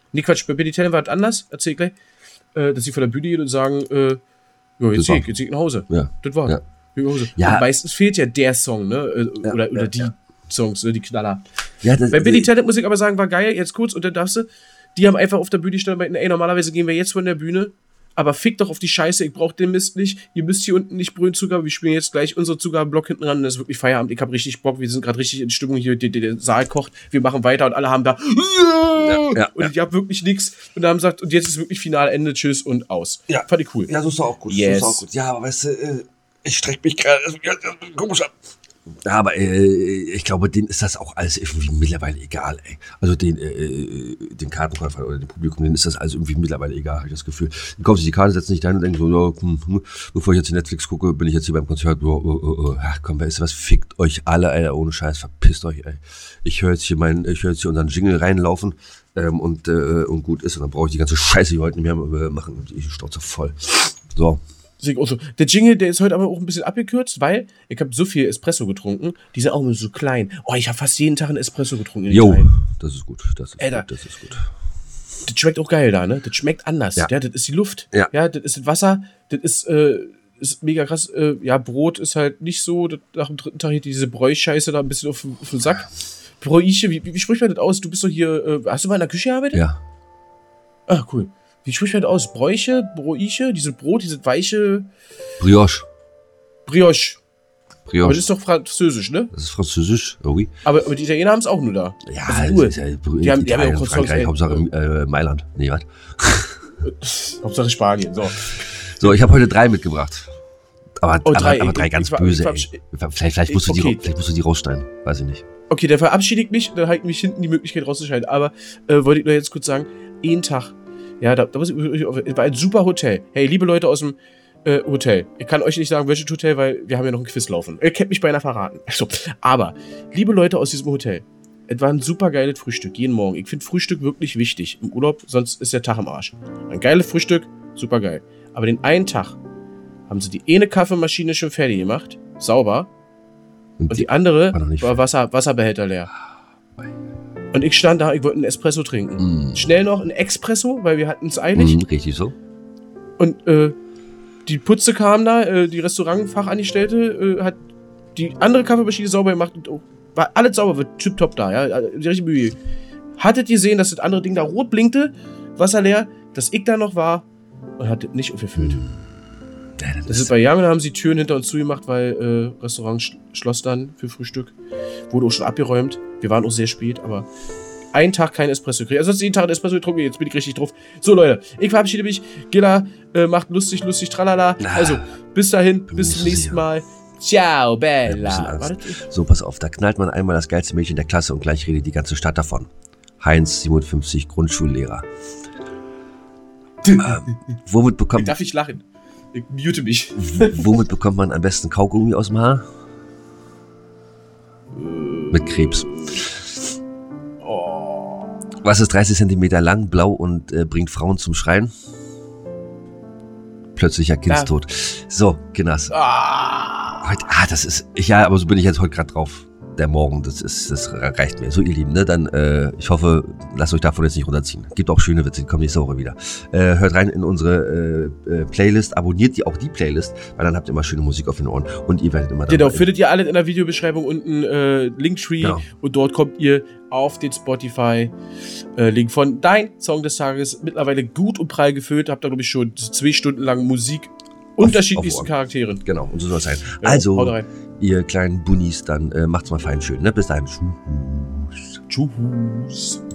Nee, Quatsch, bei Billy Talent war das anders, erzähl ich gleich. Äh, dass sie von der Bühne gehen und sagen, äh, ja, jetzt war- geh ich, jetzt geh ich nach Hause. Ja. Das war. Ja. Geh ich nach Hause. Ja. Und meistens fehlt ja der Song, ne? Äh, Ja, Oder, oder ja, die ja. Songs, ne? Die Knaller. Ja, das, Bei Billy Talent muss ich aber sagen, war geil, jetzt kurz, und dann darfst du, die haben einfach auf der Bühne gestanden und meinten, ey, normalerweise gehen wir jetzt von der Bühne, aber fick doch auf die Scheiße, ich brauch den Mist nicht, ihr müsst hier unten nicht brüllen Zugabe, wir spielen jetzt gleich unsere Zugabeblock hinten ran, das ist wirklich Feierabend, ich hab richtig Bock, wir sind gerade richtig in Stimmung hier, der, der, der Saal kocht, wir machen weiter und alle haben da, Ja, ja, und ja. ich hab wirklich nichts und haben gesagt, und jetzt ist wirklich Finalende, tschüss und aus. Ja. Fand ich cool. Ja, so ist doch auch gut. Yes. So ist doch auch gut. Ja, aber weißt du, äh, ich strecke mich gerade ja, ja, komisch ab. Ja, aber äh, ich glaube, denen ist das auch alles irgendwie mittlerweile egal, ey. Also den, äh, den Kartenkäufern oder dem Publikum, denen ist das alles irgendwie mittlerweile egal, habe ich das Gefühl. Die kaufen sich die Karte, setzen sich da hin und denken so, ja, hm, hm, bevor ich jetzt Netflix gucke, bin ich jetzt hier beim Konzert. Oh, oh, oh, oh. Ach komm, weißt du was, fickt euch alle, Alter, ohne Scheiß, verpisst euch, ey. Ich höre jetzt hier meinen, ich höre jetzt hier unseren Jingle reinlaufen ähm, und, äh, und gut ist. Und dann brauche ich die ganze Scheiße, die wir heute nicht mehr äh, machen. Und ich stauze voll. So. Also, der Jingle, der ist heute aber auch ein bisschen abgekürzt, weil ich habe so viel Espresso getrunken, die sind auch immer so klein. Oh, ich habe fast jeden Tag einen Espresso getrunken. in den Jo, kleinen. das ist gut, das ist Alter. gut, das ist gut. Das schmeckt auch geil da, ne? Das schmeckt anders. Ja, Ja. das ist die Luft. Ja. ja das ist das Wasser. Das ist, äh, ist mega krass. Äh, ja, Brot ist halt nicht so. Das, nach dem dritten Tag hier diese Bräuchscheiße da ein bisschen auf, den- auf den Sack. Bräuche, wie, wie, wie spricht man das aus? Du bist doch hier, äh, hast du mal in der Küche gearbeitet? Ja. Ah, cool. Wie spricht man das aus? Bräuche, Bräuche, diese Brot, diese weiche Brioche. Brioche. Aber Brioche. das ist doch französisch, ne? Das ist französisch, oh oui. Aber, aber die Italiener haben es auch nur da. Ja, Also das nur. ist ja Die haben- die haben ja Italien, auch Croissants, Frankreich, ey. Hauptsache äh, Mailand. Nee, was? Hauptsache Spanien. So. So, ich habe heute drei mitgebracht. Aber, Oh, aber, drei. aber drei Ich- ganz ich war- böse, ich war- ey. Vielleicht, vielleicht, musst du die, Okay. vielleicht musst du die rausschneiden. Weiß ich nicht. Okay, dann verabschiede ich mich, dann halte ich mich hinten die Möglichkeit rauszuschneiden. Aber äh, wollte ich nur jetzt kurz sagen, einen Tag, ja, da, da muss ich, war ein super Hotel. Hey, liebe Leute aus dem äh, Hotel, ich kann euch nicht sagen, welches Hotel, weil wir haben ja noch ein Quiz laufen. Ihr kennt mich beinahe verraten. Also, aber, liebe Leute aus diesem Hotel, es war ein super geiles Frühstück, jeden Morgen. Ich finde Frühstück wirklich wichtig im Urlaub, sonst ist der Tag am Arsch. Ein geiles Frühstück, super geil. Aber den einen Tag haben sie die eine Kaffeemaschine schon fertig gemacht, sauber, und die andere war noch nicht war Wasser, Wasserbehälter leer. Und ich stand da, ich wollte einen Espresso trinken. Mm. Schnell noch ein Espresso, weil wir hatten es eilig. Mm, richtig so. Und äh, die Putze kam da, äh, die Restaurantfachangestellte äh, hat die andere Kaffeemaschine sauber gemacht und oh, war alles sauber, wird tipptopp da, ja, also, die richtige Mühe. Hattet ihr gesehen, dass das andere Ding da rot blinkte, Wasser leer, dass ich da noch war und hat das nicht aufgefüllt. Ja, das Das ist ist, bei Yamen, haben sie Türen hinter uns zugemacht, weil äh, Restaurant sch schloss dann für Frühstück. Wurde auch schon abgeräumt. Wir waren auch sehr spät, aber einen Tag kein Espresso gekriegt. Also jeden Tag ein Espresso getrunken, jetzt bin ich richtig drauf. So Leute, ich verabschiede mich. Gilla äh, macht lustig, lustig, tralala. Na, Also, bis dahin, bin bis nicht zum so nächsten sicher. Mal. Ciao, ein bisschen Bella. Angst. Wartet. So, pass auf, da knallt man einmal das geilste Mädchen der Klasse und gleich redet die ganze Stadt davon. Heinz, siebenundfünfzig, Grundschullehrer. ähm, womit, bekommt, Darf ich lachen? Ich mute mich. womit bekommt man am besten Kaugummi aus dem Haar? Mit Krebs. Oh. Was ist dreißig Zentimeter lang, blau und äh, bringt Frauen zum Schreien? Plötzlicher Kindstod. So, Kinders. Ah. Heute, ah, das ist, ich, ja, aber so bin ich jetzt heute gerade drauf. Der Morgen, das ist, das reicht mir. So, ihr Lieben, ne, dann, äh, ich hoffe, lasst euch davon jetzt nicht runterziehen. Gibt auch schöne Witze, die kommen nächste Woche wieder. Äh, hört rein in unsere äh, äh, Playlist, abonniert die auch die Playlist, weil dann habt ihr immer schöne Musik auf den Ohren und ihr werdet immer Genau, dabei. findet ihr alle in der Videobeschreibung unten äh, Linktree Genau. und dort kommt ihr auf den Spotify-Link von Dein Song des Tages. Mittlerweile gut und prall gefüllt. Habt da, glaube ich, schon zwei Stunden lang Musik. Unterschiedlichsten auf Ohren. Charakteren. Genau, und so soll es sein. Ja, also, haut rein. ihr kleinen Bunnies, dann äh, macht's mal fein schön. Ne? Bis dahin. Tschüss. Tschüss.